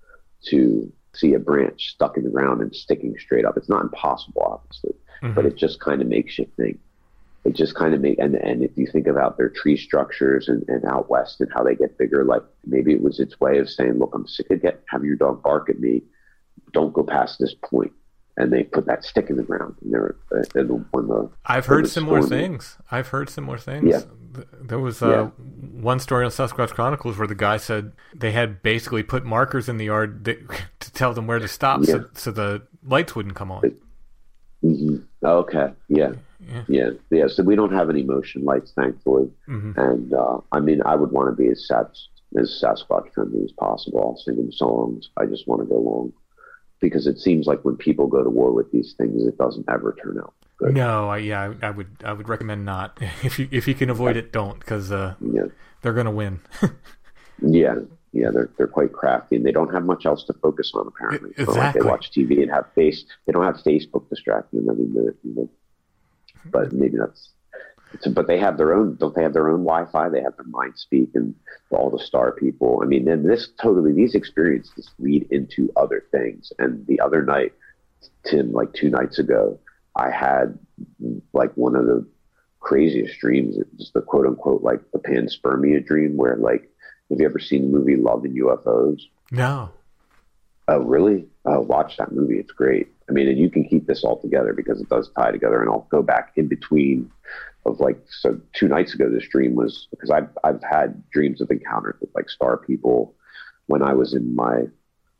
to see a branch stuck in the ground and sticking straight up. It's not impossible, obviously, Mhm. but it just kind of makes you think. It just kind of make, and, and if you think about their tree structures and, and out west and how they get bigger, like maybe it was its way of saying, look, I'm sick of get, having your dog bark at me. Don't go past this point. And they put that stick in the ground. And they're, they're the, when the, I've when heard the similar storm- things. I've heard similar things. Yeah. Th- There was uh, Yeah. one story on Sasquatch Chronicles where the guy said they had basically put markers in the yard that, to tell them where to stop, Yeah. so, so the lights wouldn't come on. Mhm. Okay. Yeah. Yeah. Yeah. Yeah. So we don't have any motion lights, thankfully. Mhm. And uh, I mean, I would want to be as, Sas- as Sasquatch friendly as possible. I'll sing them songs. I just want to go along. Because it seems like when people go to war with these things, it doesn't ever turn out good. No, I, yeah, I, I would I would recommend not. If you if you can avoid it, don't, because uh, Yeah. they're gonna win. Yeah. Yeah. They're they're quite crafty, and they don't have much else to focus on, apparently. It's not like Exactly. they watch T V and have face. They don't have Facebook distracting them every minute. You know? But maybe that's. It's, but they have their own. Don't they have their own Wi-Fi? They have their mind speak and all the star people. I mean, and this totally these experiences lead into other things. And the other night, Tim, like two nights ago, I had like one of the craziest dreams. It's the quote unquote like the panspermia dream, where like, have you ever seen the movie Love and U F Os? No. Oh, really? Oh, watch that movie. It's great. I mean, and you can keep this all together because it does tie together. And I'll go back in between of like, so two nights ago, this dream was, because I've, I've had dreams of encounters with like star people when I was in my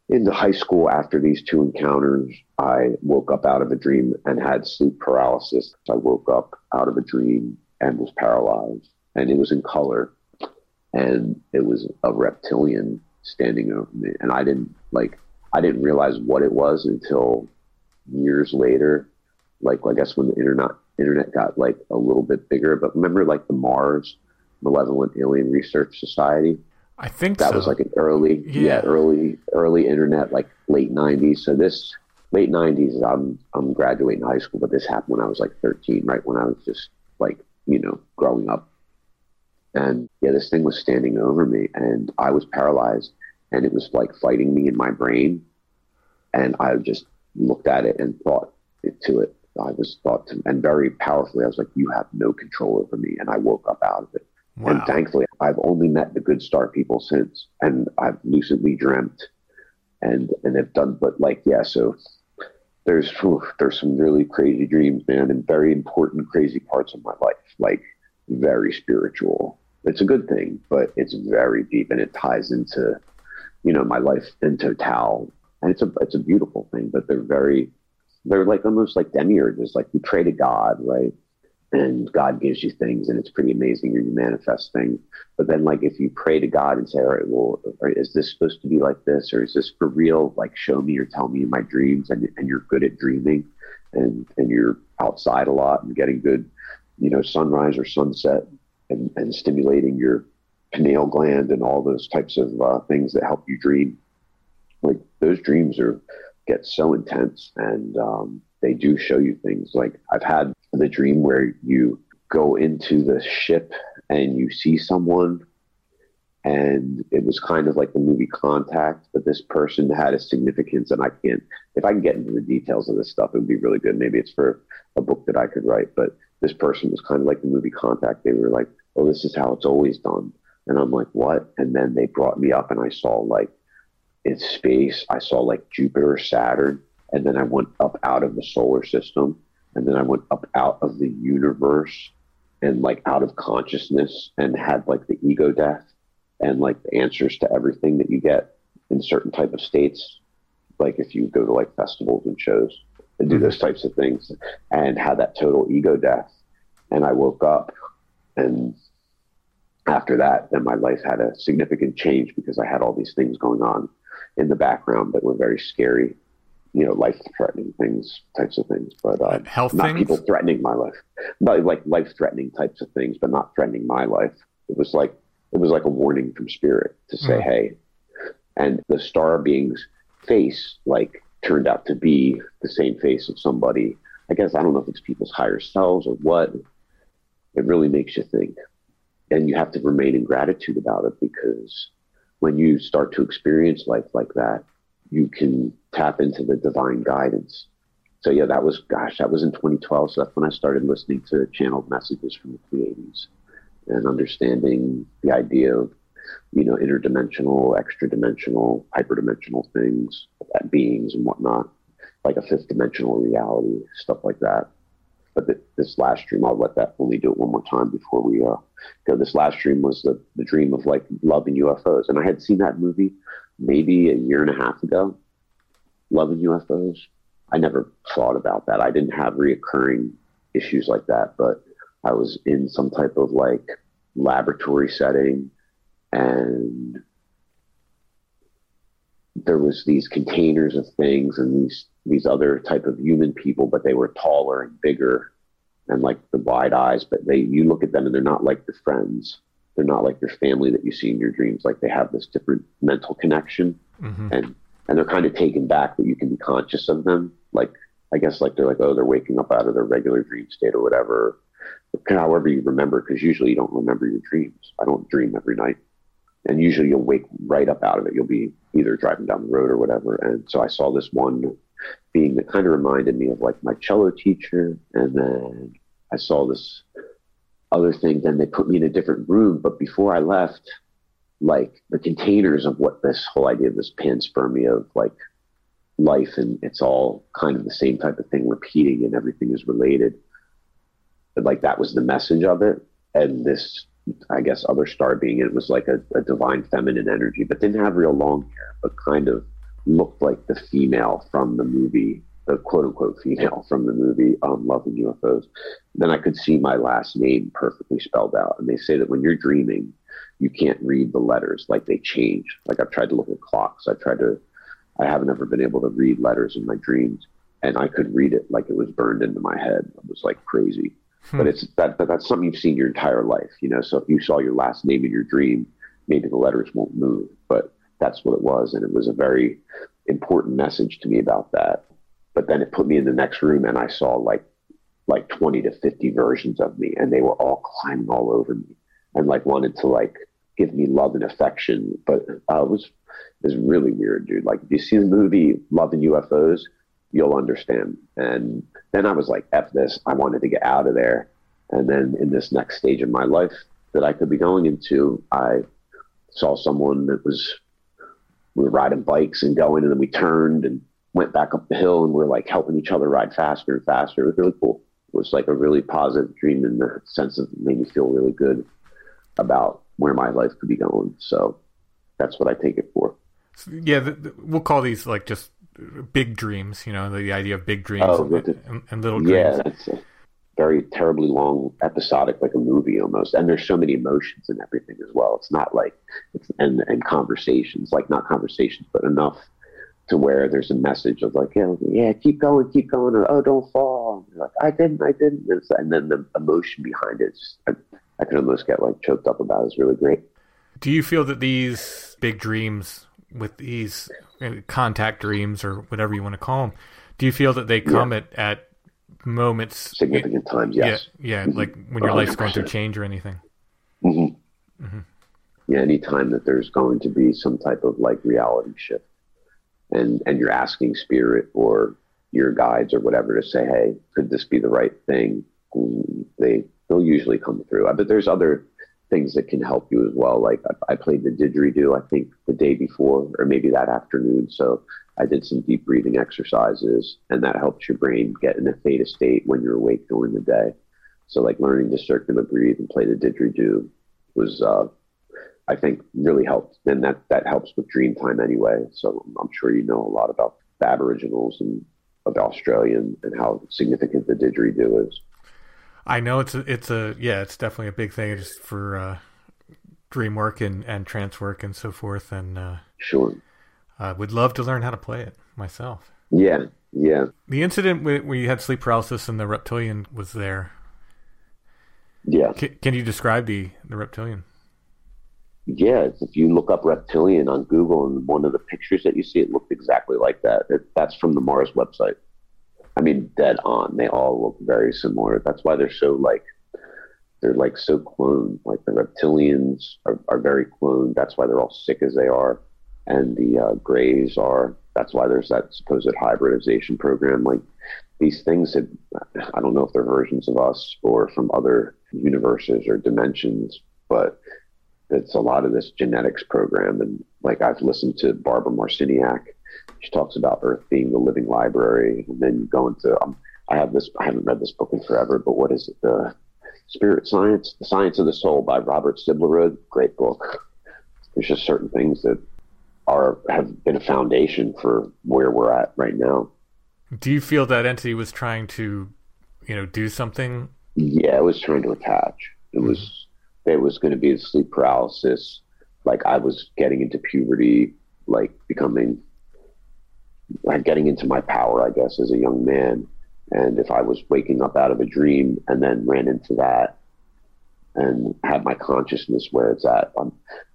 into high school, after these two encounters, I woke up out of a dream and had sleep paralysis. I woke up out of a dream and was paralyzed, and it was in color, and it was a reptilian standing over me. And I didn't like, I didn't realize what it was until years later. Like, I guess when the internet, internet got like a little bit bigger, but remember like the Mars Malevolent Alien Research Society? I think that so. was like an early, yeah. yeah, early, early internet, like late nineties. So this late nineties, I'm, I'm graduating high school, but this happened when I was like thirteen, right when I was just like, you know, growing up. And yeah, this thing was standing over me, and I was paralyzed, and it was like fighting me in my brain. And I just looked at it and thought it to it. I was thought to, and very powerfully, I was like, you have no control over me. And I woke up out of it. Wow. And thankfully, I've only met the good star people since, and I've lucidly dreamt, and and have done. But like, yeah, so there's whew, there's some really crazy dreams, man, and very important, crazy parts of my life, like very spiritual. It's a good thing, but it's very deep, and it ties into, you know, my life in total, and it's a it's a beautiful thing. But they're very, they're like almost like demiurges. Like you pray to God, right? And God gives you things, and it's pretty amazing, or you manifest things. But then, like, if you pray to God and say, all right, well, is this supposed to be like this, or is this for real? Like, show me or tell me in my dreams, and and you're good at dreaming, and, and you're outside a lot and getting good, you know, sunrise or sunset, and, and stimulating your pineal gland and all those types of uh, things that help you dream. Like, those dreams are get so intense, and um, they do show you things. Like, I've had the dream where you go into the ship and you see someone, and it was kind of like the movie Contact, but this person had a significance, and I can't, if I can get into the details of this stuff, it would be really good. Maybe it's for a book that I could write, but this person was kind of like the movie Contact. They were like, oh, this is how it's always done. And I'm like, what? And then they brought me up, and I saw like in space, I saw like Jupiter, Saturn, and then I went up out of the solar system. And then I went up out of the universe and like out of consciousness, and had like the ego death and like the answers to everything that you get in certain type of states. Like if you go to like festivals and shows and do those types of things, and had that total ego death. And I woke up, and after that, then my life had a significant change, because I had all these things going on in the background that were very scary. You know, life-threatening things, types of things, but uh, health not things? People threatening my life, but like life-threatening types of things, but not threatening my life. It was like it was like a warning from spirit to say, mm. hey. And the star being's face, like, turned out to be the same face of somebody. I guess I don't know if it's people's higher selves or what. It really makes you think, and you have to remain in gratitude about it, because when you start to experience life like that, you can tap into the divine guidance. So yeah, that was, gosh, that was in twenty twelve. So that's when I started listening to channeled messages from the Pleiades and understanding the idea of, you know, interdimensional, extra dimensional, hyperdimensional things, beings and whatnot, like a fifth dimensional reality, stuff like that. But the, this last dream, I'll let that only do it one more time before we uh, go. This last dream was the, the dream of like love and U F Os. And I had seen that movie maybe a year and a half ago, Love and U F Os. I never thought about that. I didn't have reoccurring issues like that, but I was in some type of like laboratory setting, and there was these containers of things and these, these other type of human people, but they were taller and bigger and like the wide eyes, but they, you look at them and they're not like your friends. They're not like your family that you see in your dreams. Like they have this different mental connection, mm-hmm. and, and they're kind of taken back that you can be conscious of them. Like, I guess like they're like, oh, they're waking up out of their regular dream state or whatever, however you remember, because usually you don't remember your dreams. I don't dream every night. And usually you'll wake right up out of it. You'll be either driving down the road or whatever. And so I saw this one being that kind of reminded me of like my cello teacher. And then I saw this other thing. Then they put me in a different room. But before I left, like the containers of what this whole idea of this panspermia of like life, and it's all kind of the same type of thing repeating and everything is related. But like that was the message of it. And this, I guess, other star being, it was like a, a divine feminine energy, but didn't have real long hair, but kind of looked like the female from the movie, the quote unquote female from the movie um, Love and U F Os. Then I could see my last name perfectly spelled out. And they say that when you're dreaming, you can't read the letters, like they change. Like I've tried to look at clocks. I tried to, I haven't ever been able to read letters in my dreams. And I could read it like it was burned into my head. It was like crazy. Hmm. But it's that, that that's something you've seen your entire life, you know. So if you saw your last name in your dream, maybe the letters won't move. But that's what it was, and it was a very important message to me about that. But then it put me in the next room, and I saw like like twenty to fifty versions of me, and they were all climbing all over me, and like wanted to like give me love and affection. But uh, it was it was really weird, dude. Like if you see the movie Love and U F Os, you'll understand. And then I was like, F this, I wanted to get out of there. And then in this next stage of my life that I could be going into, I saw someone that was, we were riding bikes and going, and then we turned and went back up the hill, and we're like helping each other ride faster and faster. It was really cool. It was like a really positive dream in the sense of it made me feel really good about where my life could be going. So that's what I take it for. Yeah, the, the, we'll call these like just big dreams, you know, the idea of big dreams oh, and, and, and little dreams. Yeah, that's a very terribly long episodic, like a movie almost. And there's so many emotions and everything as well. It's not like, it's and, and conversations, like not conversations, but enough to where there's a message of like, yeah, yeah, keep going, keep going, or oh, don't fall. And like, I didn't, I didn't. And then the emotion behind it, just, I, I could almost get like choked up about it. It's really great. Do you feel that these big dreams, with these contact dreams or whatever you want to call them, do you feel that they come yeah. at, at moments, significant times? Yes. Yeah, yeah, mm-hmm. Like when your one hundred percent life's going through change or anything. Mm-hmm. Mm-hmm. Yeah, anytime that there's going to be some type of like reality shift, and and you're asking spirit or your guides or whatever to say, hey, could this be the right thing? They they'll usually come through. But there's other things that can help you as well. Like I, I played the didgeridoo, I think the day before, or maybe that afternoon. So I did some deep breathing exercises, and that helps your brain get in a theta state when you're awake during the day. So like learning to circular breathe and play the didgeridoo was, uh, I think really helped. And that, that helps with dream time anyway. So I'm sure you know a lot about the Aboriginals and of Australia and, and how significant the didgeridoo is. I know it's a, it's a, yeah, it's definitely a big thing just for uh, dream work and, and trance work and so forth. And uh, sure. I would love to learn how to play it myself. Yeah, yeah. The incident where you had sleep paralysis and the reptilian was there. Yeah. Can, can you describe the, the reptilian? Yeah, if you look up reptilian on Google and one of the pictures that you see, it looked exactly like that. It, that's from the Mars website. I mean, dead on. They all look very similar. That's why they're so like, they're like so cloned. Like the reptilians are, are very cloned. That's why they're all sick as they are. And the uh, Greys are. That's why there's that supposed hybridization program. Like these things that, I don't know if they're versions of us or from other universes or dimensions, but it's a lot of this genetics program. And like I've listened to Barbara Marciniak. She talks about Earth being the living library, and then you go into, um, I have this, I haven't read this book in forever, but what is it? The Spirit Science, The Science of the Soul by Robert Siblerud. Great book. There's just certain things that are, have been a foundation for where we're at right now. Do you feel that entity was trying to, you know, do something? Yeah, it was trying to attach. It mm-hmm. was, it was going to be the sleep paralysis. Like I was getting into puberty, like becoming, like getting into my power, I guess, as a young man. And if I was waking up out of a dream and then ran into that and had my consciousness where it's at, I'm,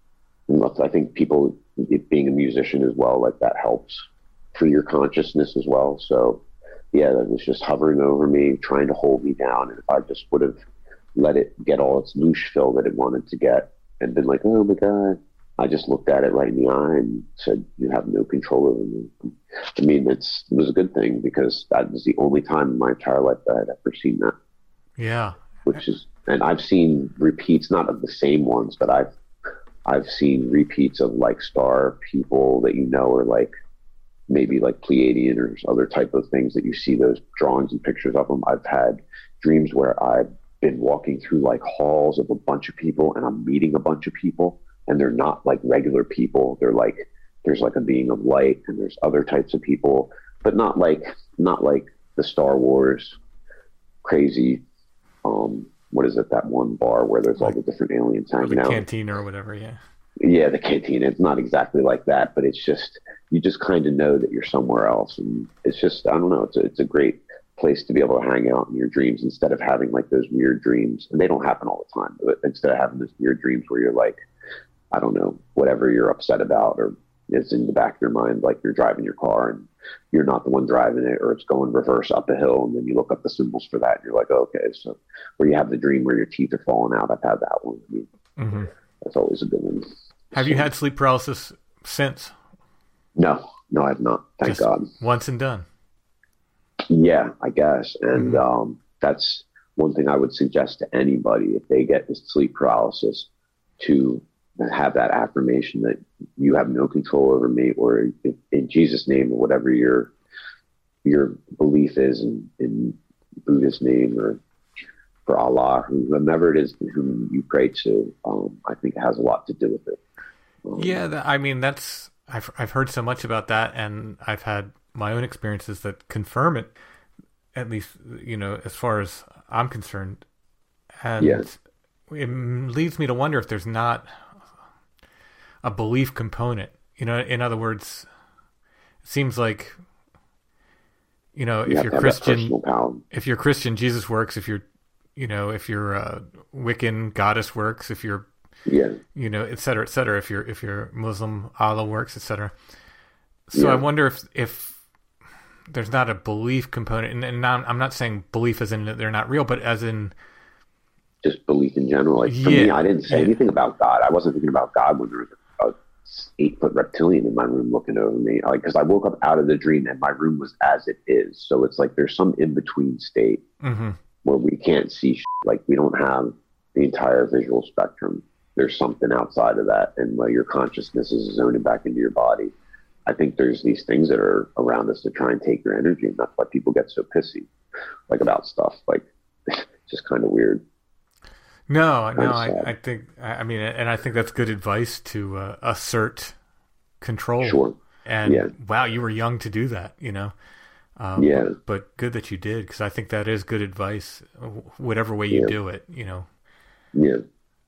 I think people, being a musician as well, like that helps for your consciousness as well. So yeah, that was just hovering over me, trying to hold me down. And if I just would have let it get all its loosh fill that it wanted to get and been like, oh my God, I just looked at it right in the eye and said, you have no control over me. I mean, it's, it was a good thing because that was the only time in my entire life that I'd ever seen that. Yeah. Which is, and I've seen repeats, not of the same ones, but I've, I've seen repeats of like star people that you know are like maybe like Pleiadian or other type of things that you see those drawings and pictures of them. I've had dreams where I've been walking through like halls of a bunch of people and I'm meeting a bunch of people and they're not like regular people. They're like, there's like a being of light, and there's other types of people, but not like not like the Star Wars crazy. Um, what is it? That one bar where there's all the different aliens or hanging the out. cantina or whatever. Yeah. Yeah, the cantina. It's not exactly like that, but it's just, you just kind of know that you're somewhere else. And it's just, I don't know, it's a, it's a great place to be able to hang out in your dreams instead of having like those weird dreams. And they don't happen all the time, but instead of having those weird dreams where you're like, I don't know, whatever you're upset about, or it's in the back of your mind, like you're driving your car and you're not the one driving it, or it's going reverse up a hill. And then you look up the symbols for that and you're like, oh, okay. So, or you have the dream where your teeth are falling out. I've had that one. I mean, Mm-hmm. that's always a good one. Have you had sleep paralysis since? No, no, I've not. Thank Just God. Once and done. Yeah, I guess. And Mm-hmm. um, that's one thing I would suggest to anybody if they get this sleep paralysis, to have that affirmation that you have no control over me, or in, in Jesus' name, or whatever your your belief is in, in Buddha's name, or for Allah, whomever it is whom you pray to. Um, I think it has a lot to do with it. Um, Yeah, that, I mean, that's I've I've heard so much about that, and I've had my own experiences that confirm it. At least, you know, as far as I'm concerned, and Yeah. it leads me to wonder if there's not a belief component. You know, in other words, it seems like, you know, you if have you're to have that Christian, personal power. if you're Christian, Jesus works. If you're, you know, if you're uh, Wiccan, Goddess works. If you're, Yeah. you know, et cetera, et cetera. If you're if you're Muslim, Allah works, et cetera. So Yeah. I wonder if if there's not a belief component, and, and not, I'm not saying belief as in that they're not real, but as in, Just belief in general. Like for Yeah, me, I didn't say yeah. anything about God. I wasn't thinking about God when there was a eight foot reptilian in my room looking over me. Like, because I woke up out of the dream and my room was as it is. So it's like there's some in between state mm-hmm. where we can't see. Shit. Like we don't have the entire visual spectrum. There's something outside of that, and where your consciousness is zoning back into your body. I think there's these things that are around us to try and take your energy, and that's why people get so pissy, like about stuff. Like it's just kind of weird. No, no, Kinda I, sad. I think, I mean, and I think that's good advice to uh, assert control. Sure. And Yeah. wow, you were young to do that, you know? Um, Yeah. But good that you did, because I think that is good advice, whatever way you Yeah. do it, you know? Yeah.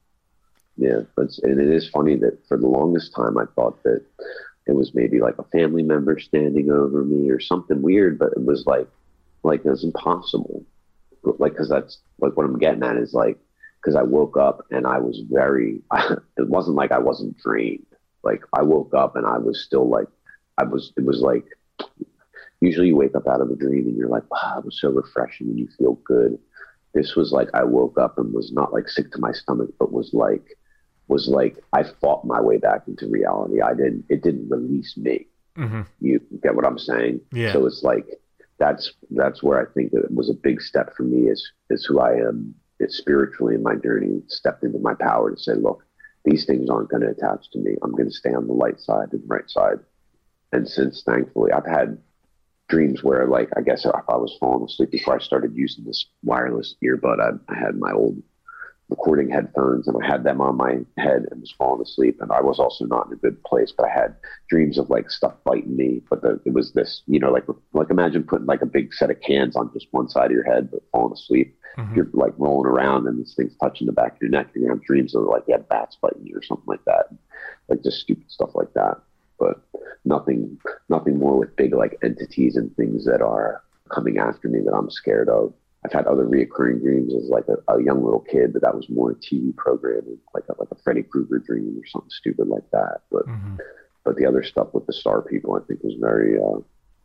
Yeah. But, and it is funny that for the longest time, I thought that it was maybe like a family member standing over me or something weird, but it was like, like it was impossible. Like, cause that's like what I'm getting at is like, cause I woke up and I was very, it wasn't like I wasn't drained. Like I woke up and I was still like, I was, it was like, usually you wake up out of a dream and you're like, wow, it was so refreshing and you feel good. This was like, I woke up and was not like sick to my stomach, but was like, was like, I fought my way back into reality. I didn't, it didn't release me. Mm-hmm. You get what I'm saying? Yeah. So it's like, that's, that's where I think that it was a big step for me is, is who I am. It's spiritually in my journey, stepped into my power to say, look, these things aren't going to attach to me. I'm going to stay on the light side and the right side. And since thankfully I've had dreams where like, I guess if I was falling asleep before I started using this wireless earbud, I, I had my old recording headphones and I had them on my head and was falling asleep. And I was also not in a good place, but I had dreams of like stuff biting me. But the, it was this, you know, like, like imagine putting like a big set of cans on just one side of your head, but falling asleep. Mm-hmm. You're like rolling around and this thing's touching the back of your neck. You're gonna have dreams of like you had bats biting you or something like that. Like just stupid stuff like that. But nothing, nothing more with big like entities and things that are coming after me that I'm scared of. I've had other reoccurring dreams as like a, a young little kid, but that was more T V programming, like a, like a Freddy Krueger dream or something stupid like that. But Mm-hmm. but the other stuff with the star people, I think was very. Uh,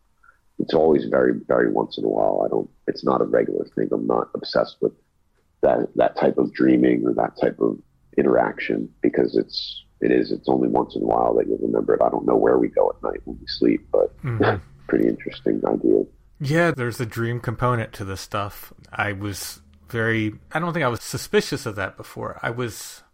it's always very very once in a while. I don't. It's not a regular thing. I'm not obsessed with that that type of dreaming or that type of interaction because it's it is. It's only once in a while that you'll remember it. I don't know where we go at night when we sleep, but Mm-hmm. pretty interesting idea. Yeah, there's a dream component to this stuff. I was very, I don't think I was suspicious of that before. I was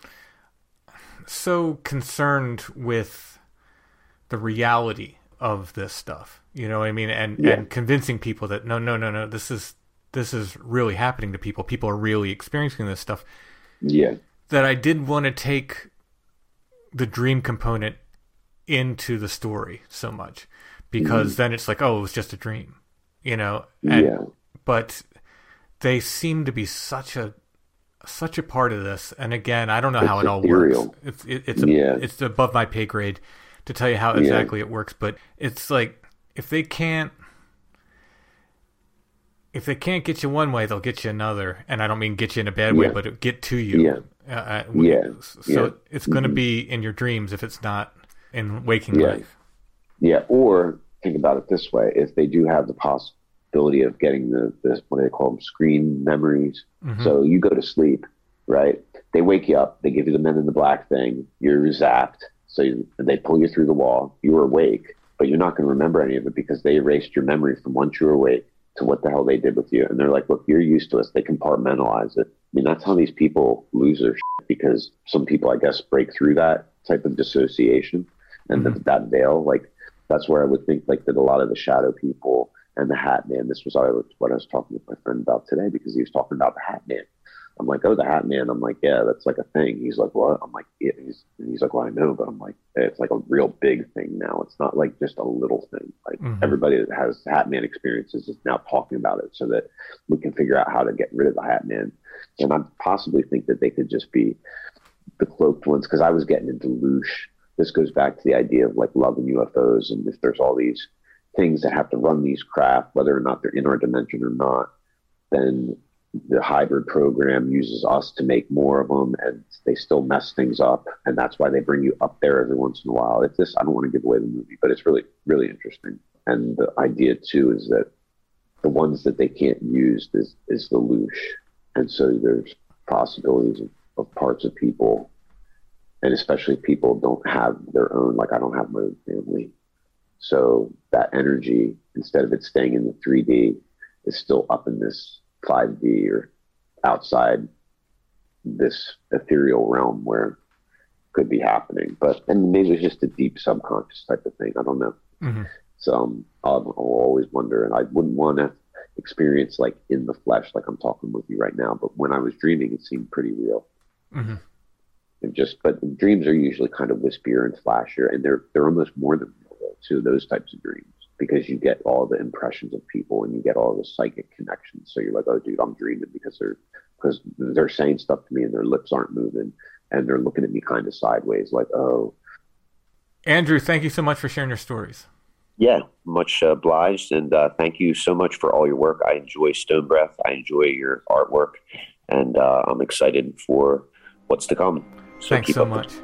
so concerned with the reality of this stuff. You know what I mean? And, Yeah. and convincing people that no, no, no, no, this is, this is really happening to people. People are really experiencing this stuff. Yeah, That I did want to take the dream component into the story so much, because mm-hmm. then it's like, oh, it was just a dream, you know? And, yeah. But they seem to be such a such a part of this. And again, I don't know it's how it all ethereal. works. It's it, it's a, yeah. it's above my pay grade to tell you how exactly yeah. it works. But it's like, if they can't if they can't get you one way, they'll get you another. And I don't mean get you in a bad way, yeah. but get to you. Yeah. Uh, yeah. So yeah. it's going to mm-hmm. be in your dreams if it's not in waking yeah. life. Yeah. Or think about it this way: if they do have the possibility of getting the this what do they call them, screen memories. Mm-hmm. So you go to sleep, right? They wake you up. They give you the Men in the Black thing. You're zapped. So you, they pull you through the wall. You're awake, but you're not going to remember any of it because they erased your memory from once you were awake to what the hell they did with you. And they're like, look, you're used to us. They compartmentalize it. I mean, that's how these people lose their shit, because some people, I guess, break through that type of dissociation and mm-hmm. the, that veil. Like, that's where I would think like that a lot of the shadow people and the Hat Man, this was what I was talking with my friend about today, because he was talking about the Hat Man. I'm like, oh, the Hat Man. I'm like, yeah, that's like a thing. He's like, what? I'm like, yeah. He's, he's like, well, I know, but I'm like, it's like a real big thing now. It's not like just a little thing. Like mm-hmm. everybody that has Hat Man experiences is now talking about it so that we can figure out how to get rid of the Hat Man. And I possibly think that they could just be the cloaked ones, because I was getting into Loosh. This goes back to the idea of like love and U F Os, and if there's all these things that have to run these craft, whether or not they're in our dimension or not, then the hybrid program uses us to make more of them, and they still mess things up. And that's why they bring you up there every once in a while. It's this, I don't want to give away the movie, but it's really, really interesting. And the idea too is that the ones that they can't use is, is the Loosh. And so there's possibilities of, of parts of people, and especially people don't have their own, like I don't have my own family. So that energy, instead of it staying in the three D, is still up in this five D or outside this ethereal realm where it could be happening. But, and maybe it's just a deep subconscious type of thing. I don't know. Mm-hmm. So um, I'll, I'll always wonder, and I wouldn't want to experience like in the flesh, like I'm talking with you right now. But when I was dreaming, it seemed pretty real. Mm-hmm. It just, but dreams are usually kind of wispier and flashier, and they're, they're almost more than real though, too, those types of dreams. Because you get all the impressions of people and you get all the psychic connections. So you're like, oh, dude, I'm dreaming because they're because they're saying stuff to me and their lips aren't moving and they're looking at me kind of sideways, like, oh. Andrew, thank you so much for sharing your stories. Yeah, much obliged, and uh, thank you so much for all your work. I enjoy Stone Breath. I enjoy your artwork, and uh, I'm excited for what's to come. So Thanks keep so up much. With-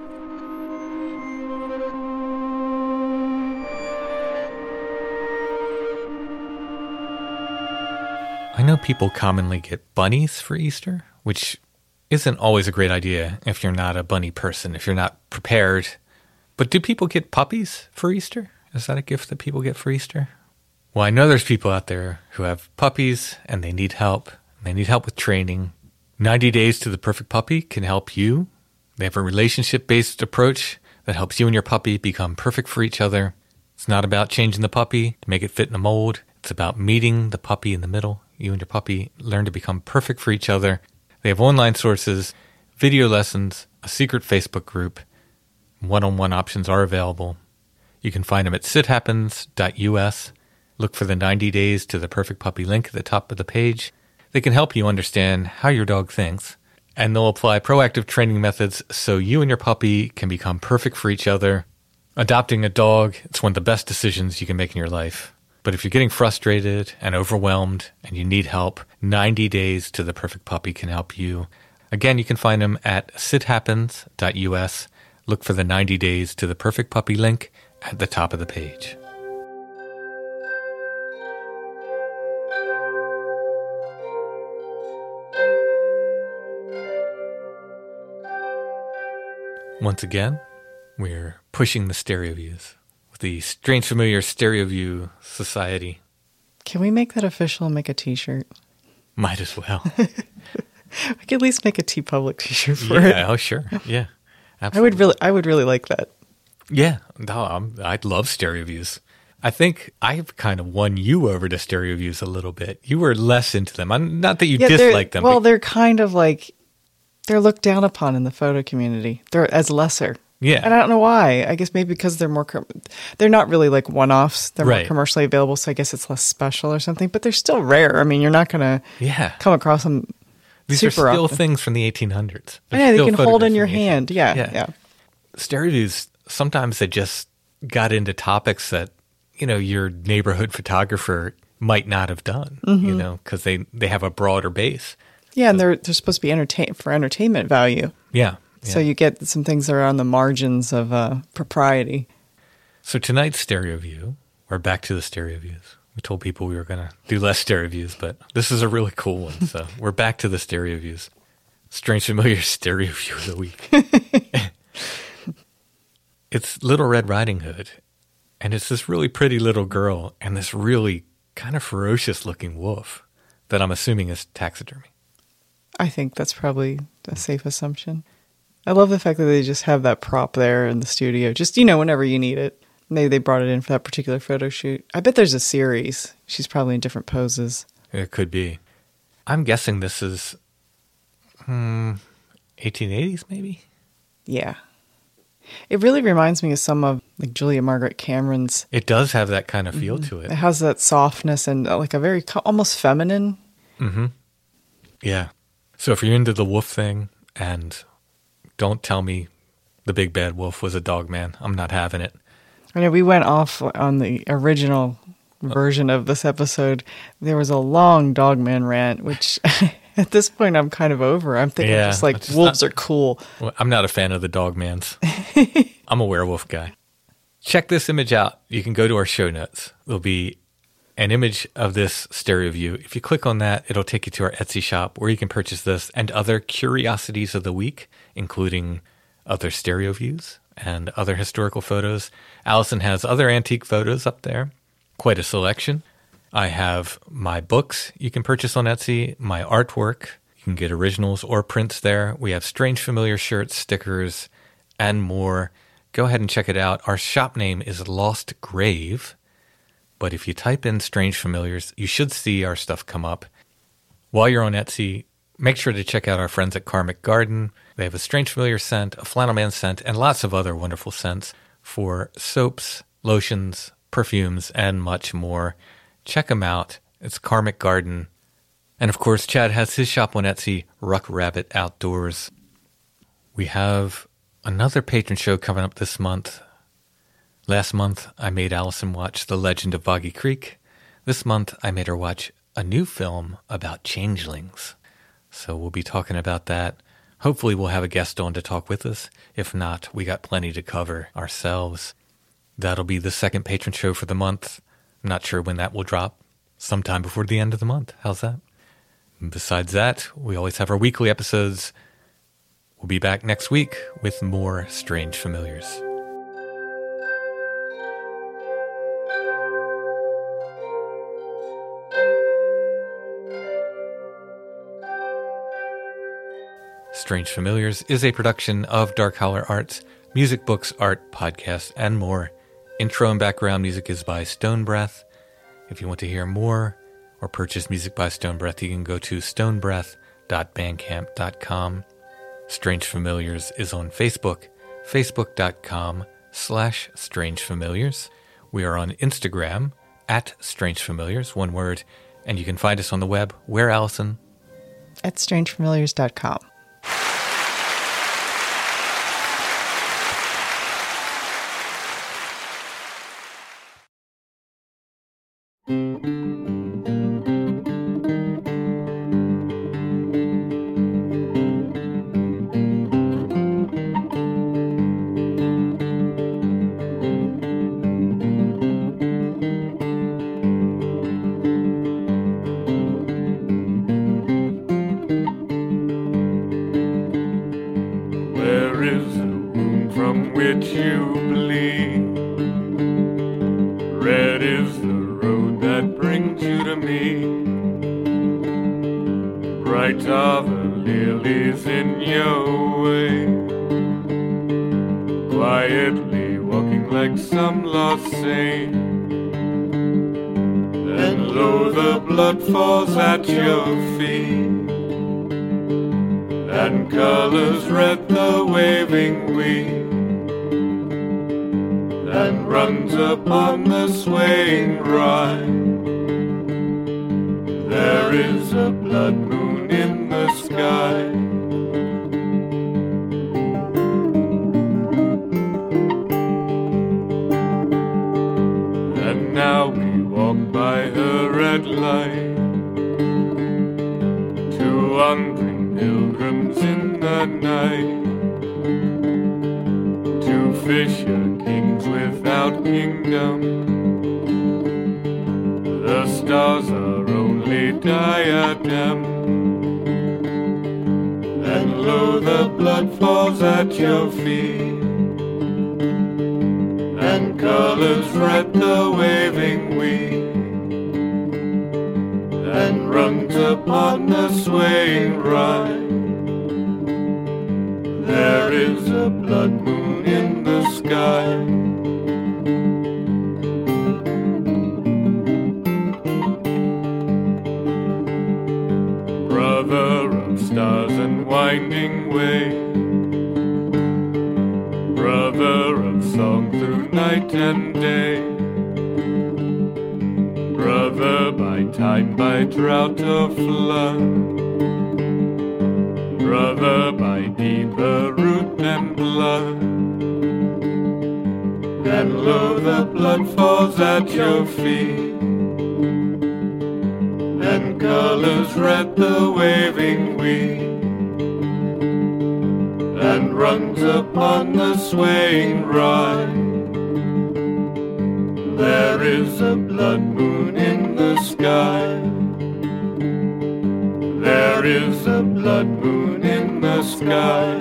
I know people commonly get bunnies for Easter, which isn't always a great idea if you're not a bunny person, if you're not prepared. But do people get puppies for Easter? Is that a gift that people get for Easter? Well, I know there's people out there who have puppies and they need help. They need help with training. ninety Days to the Perfect Puppy can help you. They have a relationship-based approach that helps you and your puppy become perfect for each other. It's not about changing the puppy to make it fit in a mold. It's about meeting the puppy in the middle. You and your puppy learn to become perfect for each other. They have online sources, video lessons, a secret Facebook group. One-on-one options are available. You can find them at sit happens dot U S. Look for the ninety Days to the Perfect Puppy link at the top of the page. They can help you understand how your dog thinks, and they'll apply proactive training methods so you and your puppy can become perfect for each other. Adopting a dog, it's one of the best decisions you can make in your life. But if you're getting frustrated and overwhelmed and you need help, ninety Days to the Perfect Puppy can help you. Again, you can find them at sit happens dot U S. Look for the ninety Days to the Perfect Puppy link at the top of the page. Once again, we're pushing the stereo views. The Strange Familiar Stereo View Society. Can we make that official and make a t-shirt? Might as well. I could at least make a TeePublic t-shirt for yeah, it. Oh, sure. Yeah, absolutely. I would really, I would really like that. Yeah, no, I'm, I'd love stereo views. I think I've kind of won you over to stereo views a little bit. You were less into them. I'm, not that you yeah, dislike them. Well, but... they're kind of like, they're looked down upon in the photo community. They're as lesser. Yeah. And I don't know why. I guess maybe because they're more, com- they're not really like one-offs. They're Right. more commercially available, so I guess it's less special or something. But they're still rare. I mean, you're not going to Yeah. come across them These super are still often. things from the eighteen hundreds. They're Yeah, they still can hold photographs in your from the eighteen hand. Yeah, Yeah. yeah. Stereo views, sometimes they just got into topics that, you know, your neighborhood photographer might not have done, Mm-hmm. you know, because they, they have a broader base. Yeah, and they're they're supposed to be entertain for entertainment value. Yeah. So yeah. you get some things that are on the margins of uh, propriety. So tonight's stereo view, we're back to the stereo views. We told people we were going to do less stereo views, but this is a really cool one. So we're back to the stereo views. Strange Familiar stereo view of the week. It's Little Red Riding Hood, and it's this really pretty little girl and this really kind of ferocious looking wolf that I'm assuming is taxidermy. I think that's probably a safe assumption. I love the fact that they just have that prop there in the studio. Just, you know, whenever you need it. Maybe they brought it in for that particular photo shoot. I bet there's a series. She's probably in different poses. It could be. I'm guessing this is hmm, eighteen eighties maybe? Yeah. It really reminds me of some of like Julia Margaret Cameron's. It does have that kind of feel to it. It has that softness and uh, like a very co- almost feminine. Mm-hmm. Yeah. So if you're into the wolf thing, and don't tell me the big bad wolf was a dog man, I'm not having it. I know we went off on the original version of this episode. There was a long Dogman rant, which at this point I'm kind of over. I'm thinking Yeah, just like it's just wolves not- are cool. Well, I'm not a fan of the dog mans. I'm a werewolf guy. Check this image out. You can go to our show notes. There'll be an image of this stereo view. If you click on that, it'll take you to our Etsy shop where you can purchase this and other curiosities of the week, including other stereo views and other historical photos. Allison has other antique photos up there. Quite a selection. I have my books you can purchase on Etsy, my artwork. You can get originals or prints there. We have Strange Familiar shirts, stickers, and more. Go ahead and check it out. Our shop name is Lost Grave. But if you type in Strange Familiars, you should see our stuff come up. While you're on Etsy, make sure to check out our friends at Karmic Garden. They have a Strange Familiar scent, a Flannel Man scent, and lots of other wonderful scents for soaps, lotions, perfumes, and much more. Check them out. It's Karmic Garden. And of course, Chad has his shop on Etsy, Ruck Rabbit Outdoors. We have another patron show coming up this month. Last month, I made Allison watch The Legend of Boggy Creek. This month, I made her watch a new film about changelings. So we'll be talking about that. Hopefully we'll have a guest on to talk with us. If not, we got plenty to cover ourselves. That'll be the second patron show for the month. I'm not sure when that will drop. Sometime before the end of the month. How's that? And besides that, we always have our weekly episodes. We'll be back next week with more Strange Familiars. Strange Familiars is a production of Dark Holler Arts, music, books, art, podcasts, and more. Intro and background music is by Stone Breath. If you want to hear more or purchase music by Stone Breath, you can go to stone breath dot bandcamp dot com. Strange Familiars is on Facebook, facebook.com slash Strange Familiars. We are on Instagram, at Strange Familiars, one word, and you can find us on the web. Where, Allison? At strange familiars dot com. There is a room from which you bleed. Red is the road that brings you to me. Bright are the lilies in your way. Quietly walking like some lost saint. And lo, the blood falls at your feet. And colors red the waving wheat. runs upon the swaying ride. There is a blood moon in the sky. And now we walk by her red light, two wandering pilgrims in the night, two fisher kings without kingdom. The stars are only diadem, and lo, the blood falls at your feet, and colors red the waving wheat, and runs upon the swaying ride. There is a blood moon in the sky. Brother of stars and winding way, brother of song through night and day, brother by time, by drought or flood, brother by deeper root than blood. And lo, the blood falls at your feet, and colors red the waving wheat, and runs upon the swaying ride. There is a blood moon in the sky. There is a blood moon in the sky.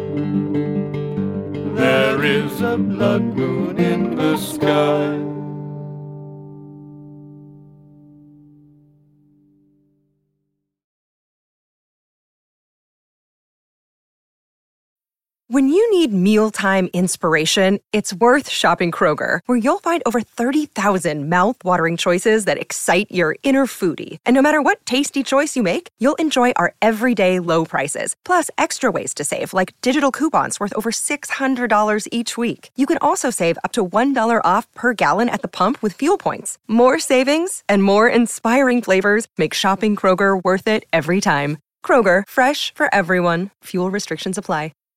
There is a blood moon in the sky. When you need mealtime inspiration, it's worth shopping Kroger, where you'll find over thirty thousand mouth-watering choices that excite your inner foodie. And no matter what tasty choice you make, you'll enjoy our everyday low prices, plus extra ways to save, like digital coupons worth over six hundred dollars each week. You can also save up to one dollar off per gallon at the pump with fuel points. More savings and more inspiring flavors make shopping Kroger worth it every time. Kroger, fresh for everyone. Fuel restrictions apply.